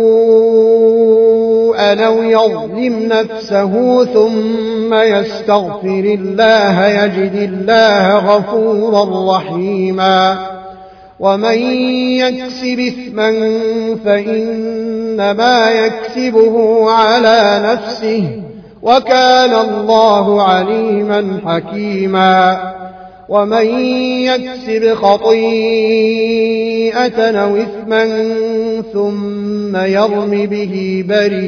سوءا أو يظلم نفسه ثم يستغفر الله يجد الله غفورا رحيما ومن يكسب إثما فإنما يكسبه على نفسه وكان الله عليما حكيما ومن يكسب خطيئة أو إثما ثم يرم به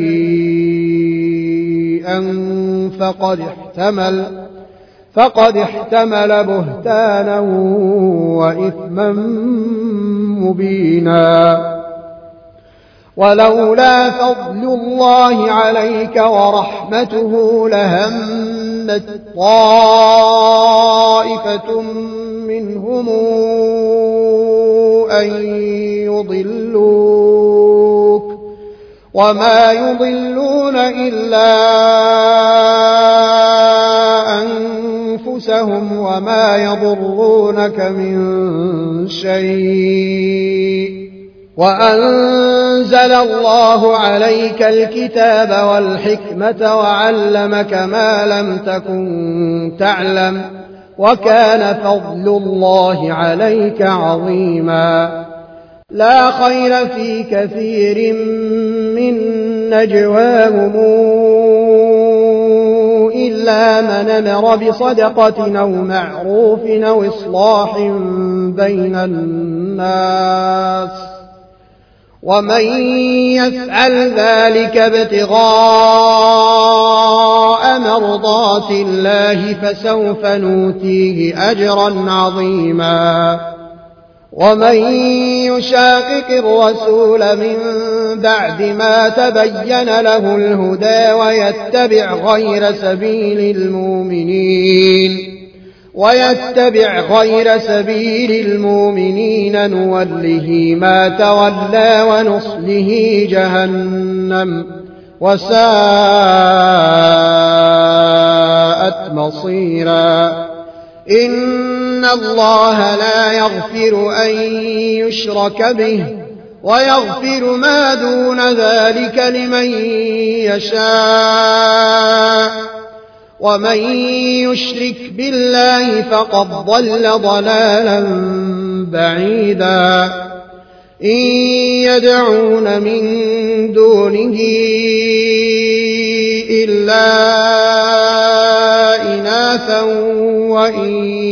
بريئا فقد احتمل فقد احتمل بهتانا وإثما مبينا ولولا فضل الله عليك ورحمته لهمت طائفة منهم أن يضلوك وما يضلون إلا أنفسهم وما يضرونك من شيء وأنزل الله عليك الكتاب والحكمة وعلمك ما لم تكن تعلم وكان فضل الله عليك عظيما لا خير في كثير من نجواهم إلا من أمر بصدقة أو معروف أو إصلاح بين الناس ومن يفعل ذلك ابتغاء مرضات الله فسوف نؤتيه أجرا عظيما ومن يشاقق الرسول من بعد ما تبين له الهدى ويتبع غير سبيل المؤمنين ويتبع غير سبيل المؤمنين نوله ما تولى ونصله جهنم وساءت مصيرا إن الله لا يغفر أن يشرك به ويغفر ما دون ذلك لمن يشاء ومن يشرك بالله فقد ضل ضلالا بعيدا إن يدعون من دونه إلا إناثا وإن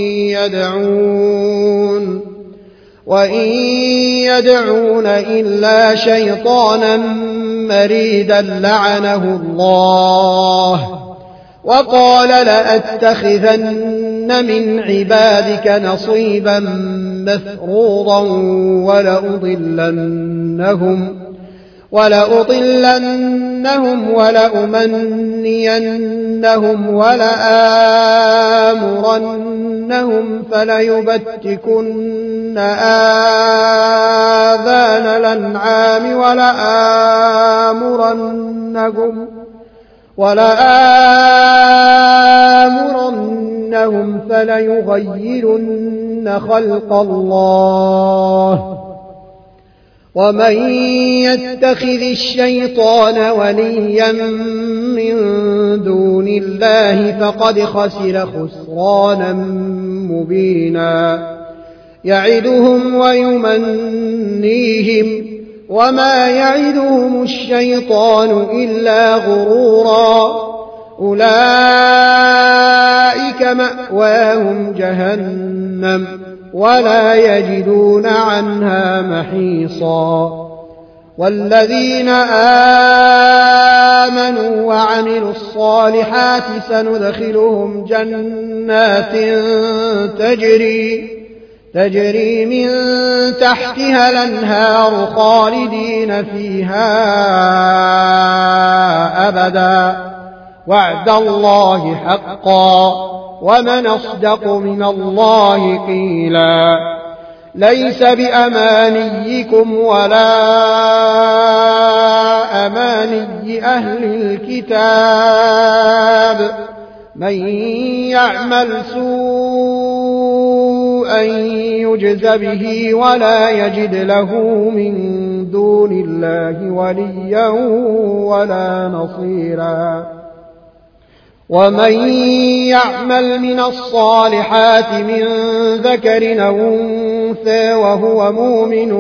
يدعون وإن يدعون إلا شيطانا مريدا لعنه الله وقال لأتخذن من عبادك نصيبا مفروضا ولأضلنهم ولأضلنهم ولأمنينهم ولآمرنهم فليبتكن آذان الأنعام ولآمرنهم ولآمرنهم فليغيرن خلق الله ومن يتخذ الشيطان وليا من دون الله فقد خسر خسرانا مبينا يعدهم ويمنيهم وما يعدهم الشيطان إلا غرورا أولئك مأواهم جهنم ولا يجدون عنها محيصا والذين آمنوا وعملوا الصالحات سندخلهم جنات تجري تجري من تحتها الأنهار خالدين فيها أبدا وعد الله حقا ومن أصدق من الله قيلا ليس بأمانيكم ولا أماني أهل الكتاب من يعمل سوءا يجز به ولا يجد له من دون الله وليا ولا نصيرا ومن يعمل من الصالحات من ذكر أو أنثى وهو مؤمن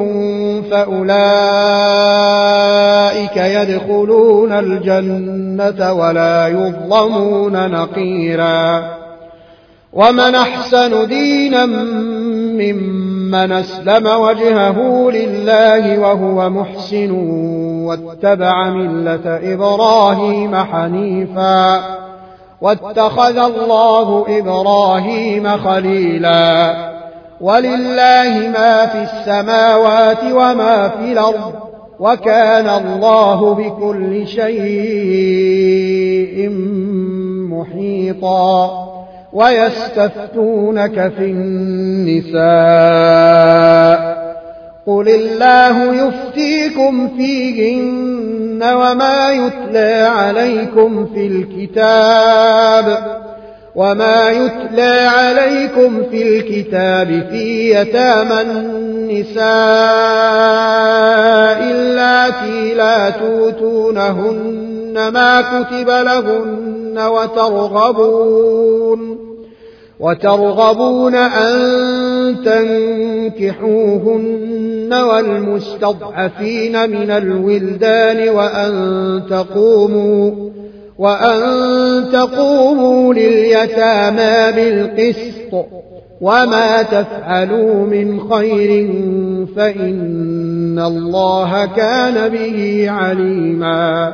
فأولئك يدخلون الجنة ولا يظلمون نقيرا ومن أحسن دينا ممن أسلم وجهه لله وهو محسن واتبع ملة إبراهيم حنيفا واتخذ الله إبراهيم خليلا ولله ما في السماوات وما في الأرض وكان الله بكل شيء محيطا ويستفتونك في النساء قل الله يفتيكم فيهن وما يتلى عليكم في الكتاب وما يتلى عليكم في الكتاب في يتامى النساء اللاتي لا توتونهن ما كتب لهن وترغبون وترغبون أن تنكحوهن والمستضعفين من الولدان وأن تقوموا وأن تقوموا لليتامى بالقسط وما تفعلوا من خير فإن الله كان به عليما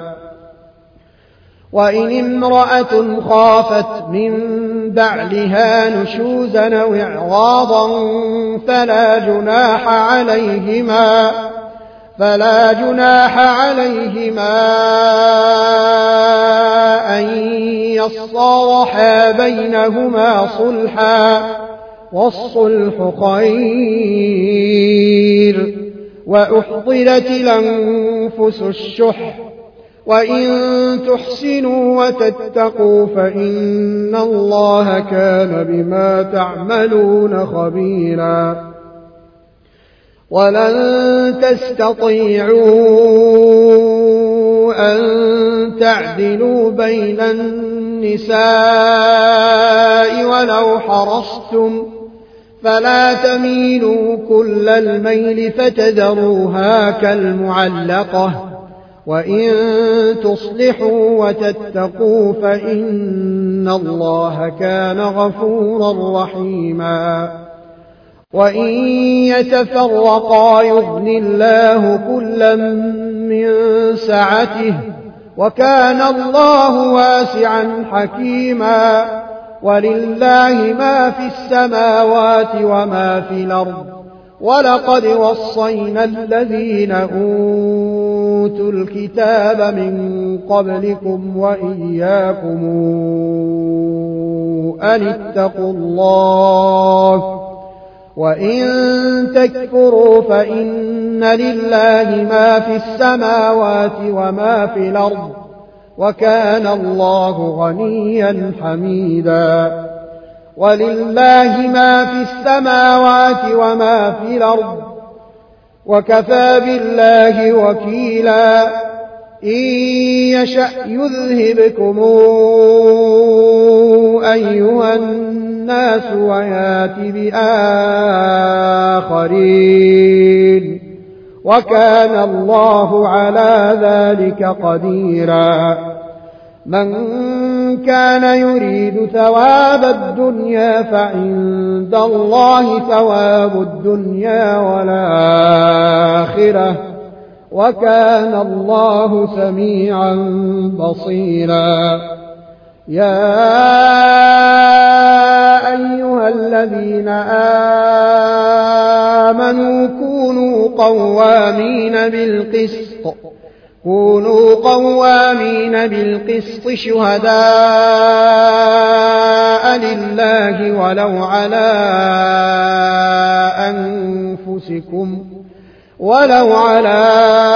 وإن امرأة خافت من بعلها نشوزا أو إعراضا فلا جناح عليهما فلا جناح عليهما أن يصالحا بينهما صلحا والصلح خير وأحضرت الأنفس الشح وإن تحسنوا وتتقوا فإن الله كان بما تعملون خبيرا ولن تستطيعوا أن تعدلوا بين النساء ولو حرصتم فلا تميلوا كل الميل فتذروها كالمعلقة وإن تصلحوا وتتقوا فإن الله كان غفورا رحيما وإن يتفرقا يغن الله كلا من سعته وكان الله واسعا حكيما ولله ما في السماوات وما في الأرض ولقد وصينا الذين أوتوا أوتوا الكتاب من قبلكم وإياكم أن اتقوا الله وإن تكفروا فإن لله ما في السماوات وما في الأرض وكان الله غنيا حميدا ولله ما في السماوات وما في الأرض وكفى بالله وكيلا إن يشأ يذهبكم أيها الناس ويات بآخرين وكان الله على ذلك قديرا من كان يريد ثواب الدنيا فعند الله ثواب الدنيا والآخرة وكان الله سميعا بصيرا يا أيها الذين آمنوا كونوا قوامين بالقسط كونوا قوامين بالقسط شهداء لله ولو على أنفسكم ولو على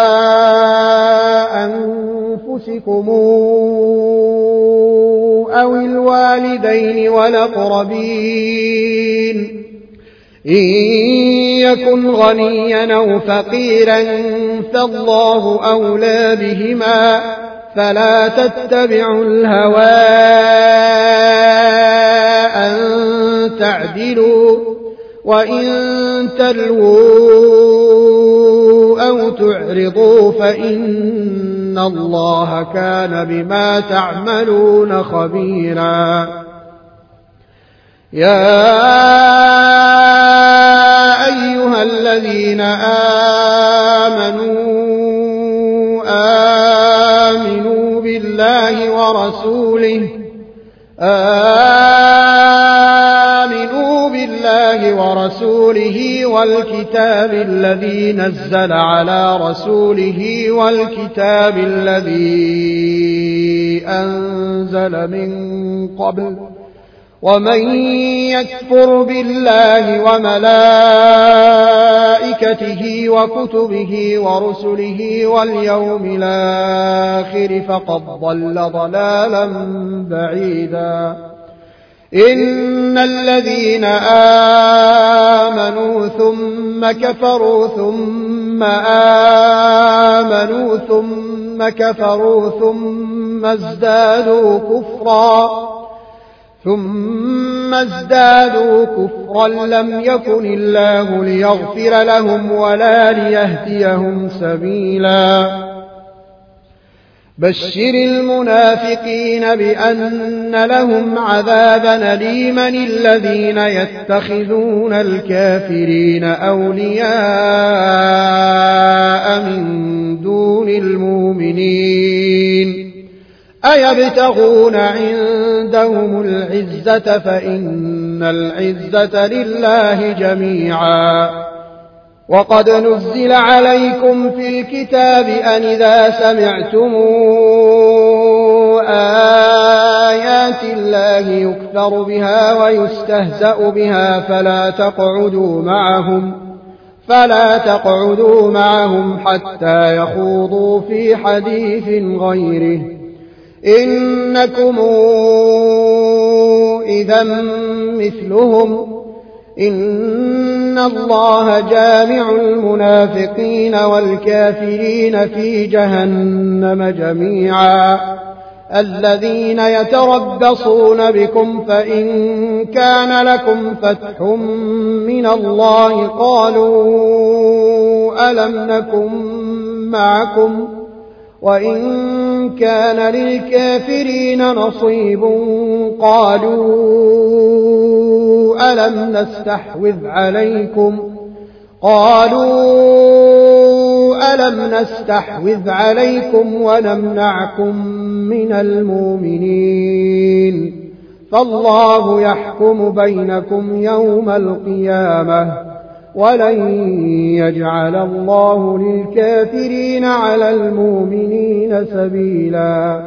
أنفسكم أو الوالدين والأقربين إن يكن غنيا أو فقيرا فالله أولى بهما فلا تتبعوا الهوى أن تعدلوا وإن تلووا أو تعرضوا فإن الله كان بما تعملون خبيرا يا أيها الذين آمنوا آمنوا بالله ورسوله آمنوا بالله ورسوله والكتاب الذي نزل على رسوله والكتاب الذي أنزل من قبل ومن يكفر بالله وملائكته وكتبه ورسله واليوم الآخر فقد ضل ضلالا بعيدا إن الذين آمنوا ثم كفروا ثم آمنوا ثم كفروا ثم ازدادوا كفرا ثم ازدادوا كفرا لم يكن الله ليغفر لهم ولا ليهديهم سبيلا بشر المنافقين بأن لهم عذابا أليما الذين يتخذون الكافرين أولياء من دون المؤمنين أيبتغون عندهم العزة فإن العزة لله جميعا وقد نزل عليكم في الكتاب أن إذا سمعتم آيات الله يكفر بها ويستهزأ بها فلا تقعدوا معهم فلا تقعدوا معهم حتى يخوضوا في حديث غيره إنكم إذا مثلهم إن الله جامع المنافقين والكافرين في جهنم جميعا الذين يتربصون بكم فإن كان لكم فتح من الله قالوا ألم نكن معكم وإن كان للكافرين نصيب قالوا ألم نستحوذ عليكم قالوا ألم نستحوذ عليكم ونمنعكم من المؤمنين فالله يحكم بينكم يوم القيامة ولن يجعل الله للكافرين على المؤمنين سبيلا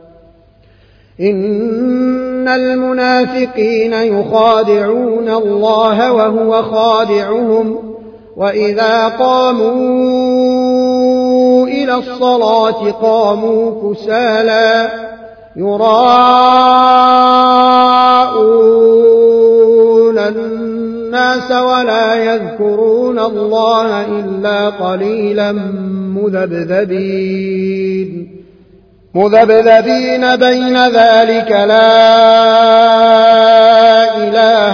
إن المنافقين يخادعون الله وهو خادعهم وإذا قاموا إلى الصلاة قاموا كسالى يراءون الناس ولا يذكرون الله إلا قليلا مذبذبين مذبذبين بين ذلك لا إله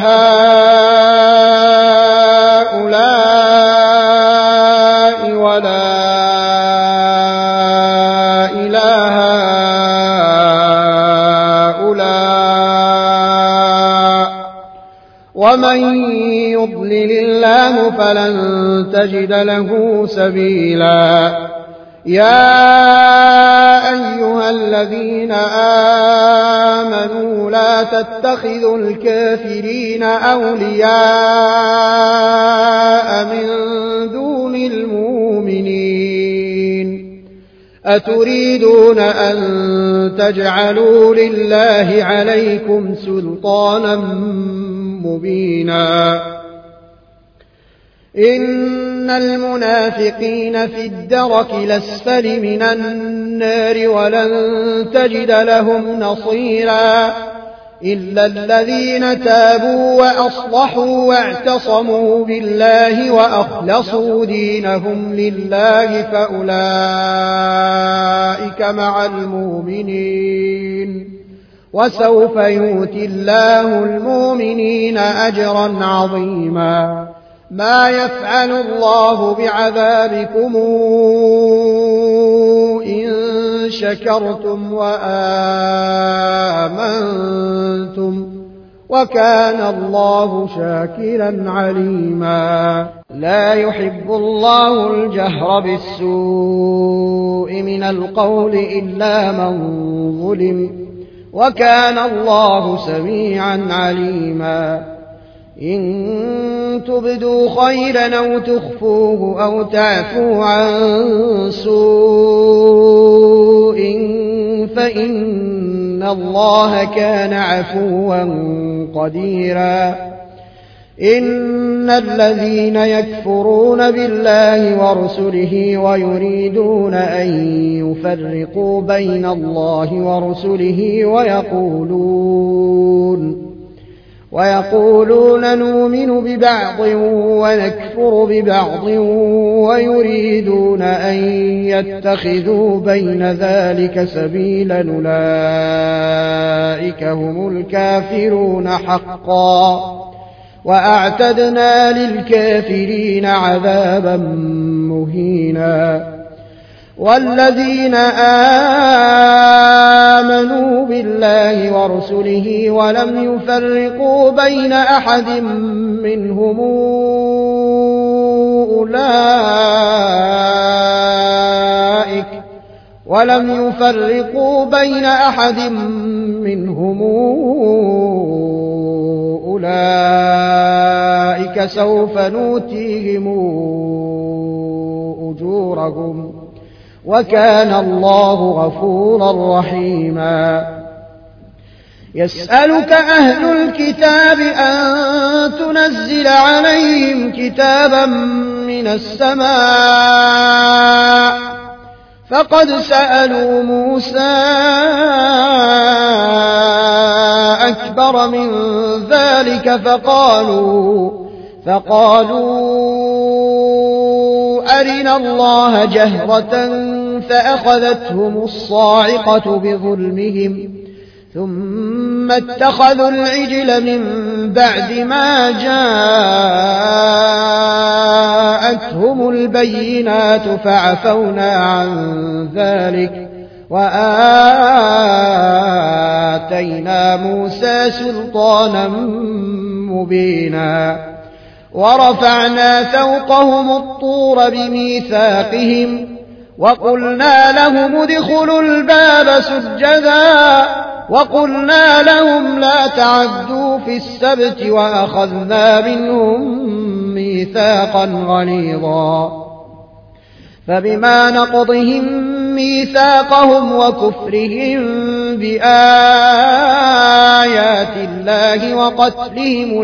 هؤلاء ولا إله هؤلاء ومن يضلل الله فلن تجد له سبيلا يا أيها الذين آمنوا لا تتخذوا الكافرين أولياء من دون المؤمنين أتريدون أن تجعلوا لله عليكم سلطانا مبينا إن المنافقين في الدرك الأسفل من النار ولن تجد لهم نصيرا إلا الذين تابوا وأصلحوا واعتصموا بالله وأخلصوا دينهم لله فأولئك مع المؤمنين وسوف يؤتي الله المؤمنين أجرا عظيما ما يفعل الله بعذابكم إن شكرتم وآمنتم وكان الله شاكرا عليما لا يحب الله الجهر بالسوء من القول إلا من ظلم وكان الله سميعا عليما إن تبدوا خيرا أو تخفوه أو تعفوا عن سوء فإن الله كان عفوا قديرا إن الذين يكفرون بالله ورسله ويريدون أن يفرقوا بين الله ورسله ويقولون ويقولون نؤمن ببعض ونكفر ببعض ويريدون أن يتخذوا بين ذلك سبيلا أولئك هم الكافرون حقا وأعتدنا للكافرين عذابا مهينا والذين آمنوا بالله ورسله ولم يفرقوا بين أحد منهم أولئك ولم يفرقوا بين أحد منهم أولئك سوف نؤتيهم أجورهم وكان الله غفورا رحيما يسألك أهل الكتاب أن تنزل عليهم كتابا من السماء فقد سألوا موسى أكبر من ذلك فقالوا فقالوا أرنا الله جهرة فأخذتهم الصاعقة بظلمهم ثم اتخذوا العجل من بعد ما جاءتهم البينات فعفونا عن ذلك وآتينا موسى سلطانا مبينا ورفعنا فوقهم الطور بميثاقهم وقلنا لهم ادخلوا الباب سجدا وقلنا لهم لا تعدوا في السبت وأخذنا منهم ميثاقا غليظا فبما نقضهم ميثاقهم وكفرهم بآيات الله وقتلهم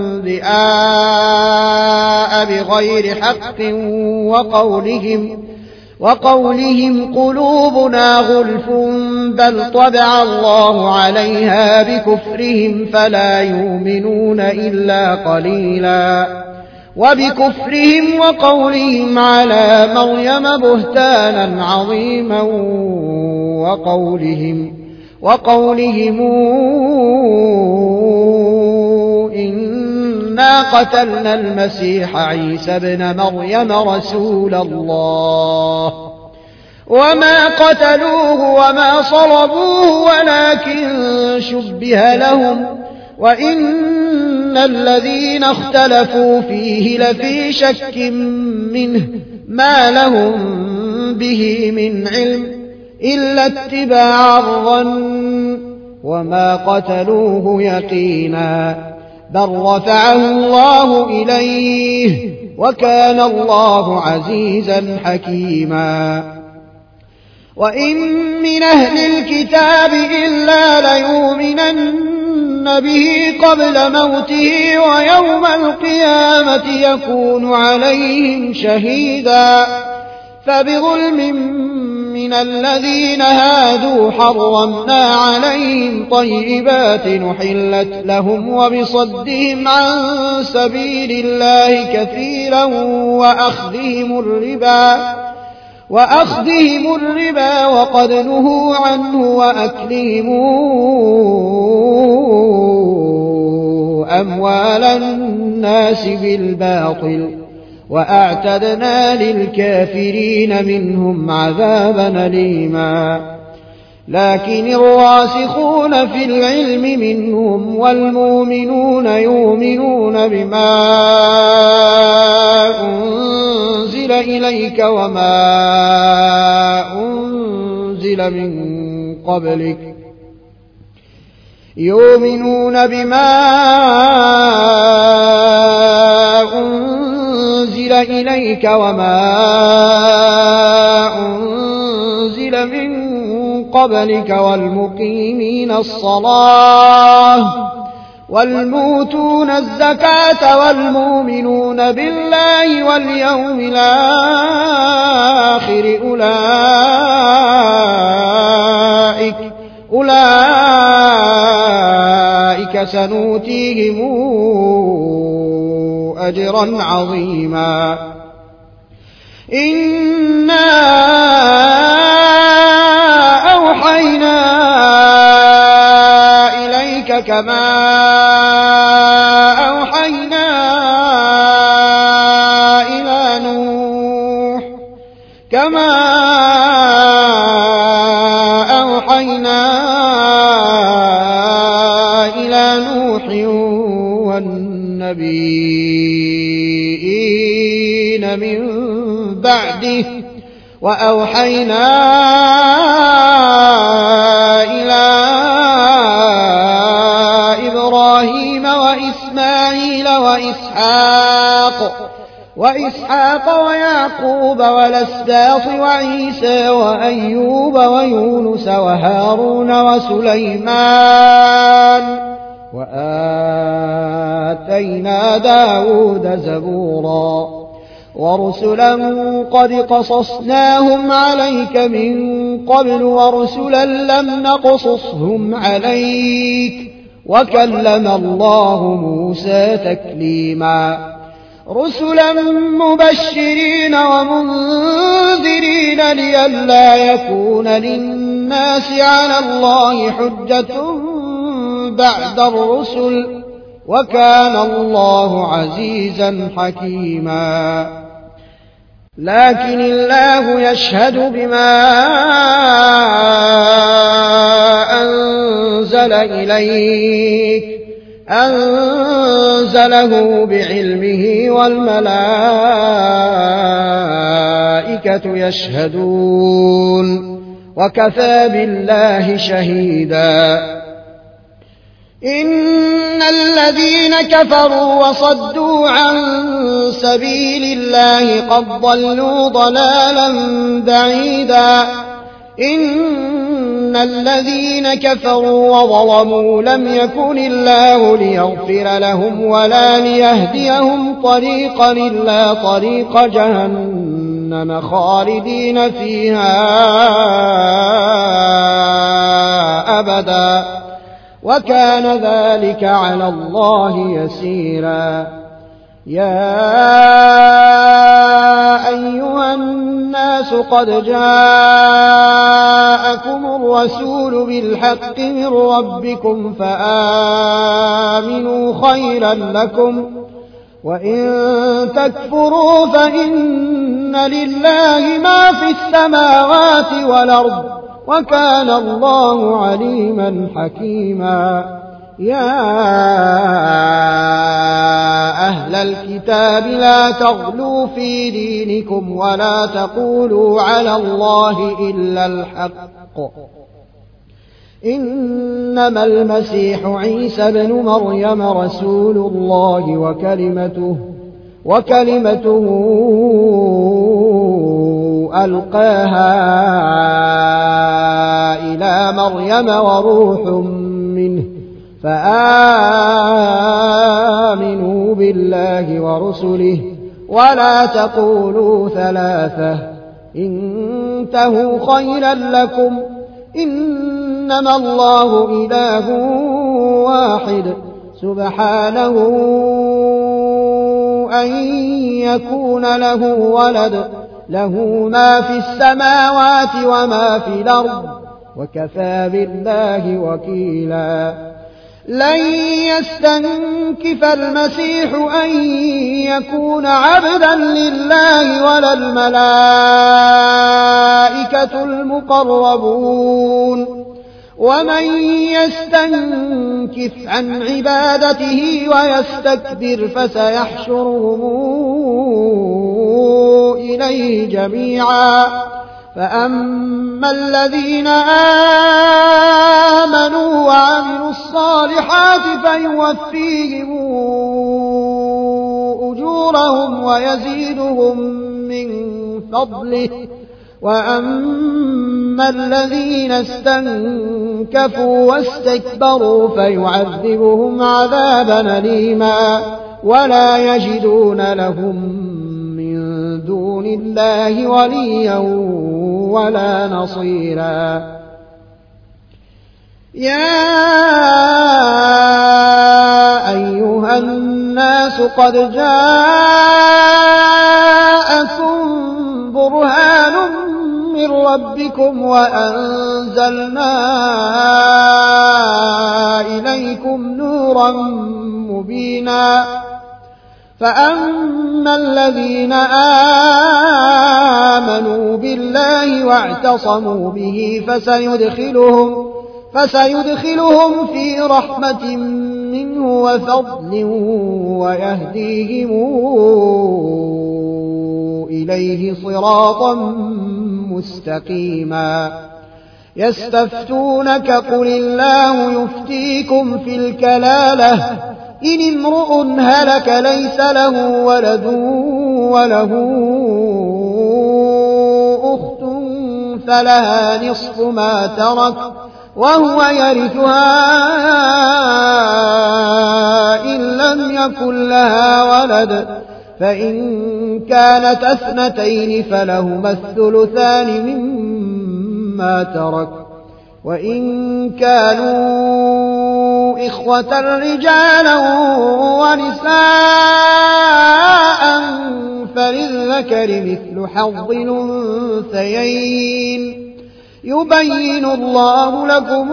الأنبياء بغير حق وقولهم وقولهم قلوبنا غلف بل طبع الله عليها بكفرهم فلا يؤمنون إلا قليلا وبكفرهم وقولهم على مريم بهتانا عظيما وقولهم وقولهم إنا قتلنا المسيح عيسى ابن مريم رسول الله وما قتلوه وما صلبوه ولكن شبه لهم وإن الذين اختلفوا فيه لفي شك منه ما لهم به من علم إلا اتباع الظن وما قتلوه يقينا بل رفعه الله إليه وكان الله عزيزا حكيما وإن من أهل الكتاب إلا ليؤمنن به قبل موته ويوم القيامة يكون عليهم شهيدا فبظلم من الذين هادوا حرمنا عليهم طيبات نحلت لهم وبصدهم عن سبيل الله كثيرا وأخذهم الربا وأخذهم الربا وقد نهوا عنه وأكلهم أموال الناس بالباطل وأعتدنا للكافرين منهم عذابا أليما لكن الراسخون في العلم منهم والمؤمنون يؤمنون بما أنزل إليك وما أنزل من قبلك يؤمنون بما أنزل إليك وما أنزل من قبلك والمقيمين الصلاة والموتون الزكاة والمؤمنون بالله واليوم الآخر أولئك أولئك سنؤتيهم أجرا عظيما إنا أوحينا إليك كما أوحينا إلى نوح كما أوحينا إلى نوح والنبيين من بعده وأوحينا إلى إبراهيم وإسماعيل وإسحاق وإسحاق ويعقوب والأسباط وعيسى وأيوب ويونس وهارون وسليمان وآتينا داود زبورا ورسلا قد قصصناهم عليك من قبل ورسلا لم نقصصهم عليك وكلم الله موسى تكليما رسلا مبشرين ومنذرين لئلا يكون للناس على الله حجة بعد الرسل وكان الله عزيزا حكيما لكن الله يشهد بما أنزل إليك أنزله بعلمه والملائكة يشهدون وكفى بالله شهيدا إن الذين كفروا وصدوا عن سبيل الله قد ضلوا ضلالا بعيدا إن الذين كفروا وظلموا لم يكن الله ليغفر لهم ولا ليهديهم طريقا إلا طريق جهنم خالدين فيها أبدا وكان ذلك على الله يسيرا يا أيها الناس قد جاءكم الرسول بالحق من ربكم فآمنوا خيرا لكم وإن تكفروا فإن لله ما في السماوات والأرض وكان الله عليما حكيما يا أهل الكتاب لا تغلوا في دينكم ولا تقولوا على الله إلا الحق إنما المسيح عيسى بن مريم رسول الله وكلمته وكلمته ألقاها إلى مريم وروح منه فآمنوا بالله ورسله ولا تقولوا ثلاثة انتهوا خيرا لكم إنما الله إله واحد سبحانه أن يكون له ولد له ما في السماوات وما في الأرض وكفى بالله وكيلا لن يستنكف المسيح أن يكون عبدا لله ولا الملائكة المقربون ومن يستنكف عن عبادته ويستكبر فسيحشرهم إليه جميعا فأما الذين آمنوا وعملوا الصالحات فيوفيهم أجورهم ويزيدهم من فضله وأما الذين استنكفوا واستكبروا فيعذبهم عذابا أليما ولا يجدون لهم من دون الله وليا ولا نصيرا يا أيها الناس قد جاءكم برهان من ربكم وأنزلنا إليكم نورا مبينا فأما الذين آمنوا بالله واعتصموا به فسيدخلهم, فسيدخلهم في رحمة منه وفضل ويهديهم إليه صراطا مستقيما يستفتونك قل الله يفتيكم في الكلالة إن امرؤ هلك ليس له ولد وله أخت فلها نصف ما ترك وهو يرثها إن لم يكن لها ولد فإن كانت اثنتين فلهما الثلثان مما ترك وإن كانوا إخوة رجالا ونساء فللذكر مثل حظ الأنثيين يبين الله لكم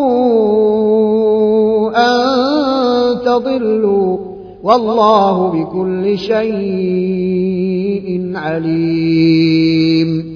أن تضلوا والله بكل شيء عليم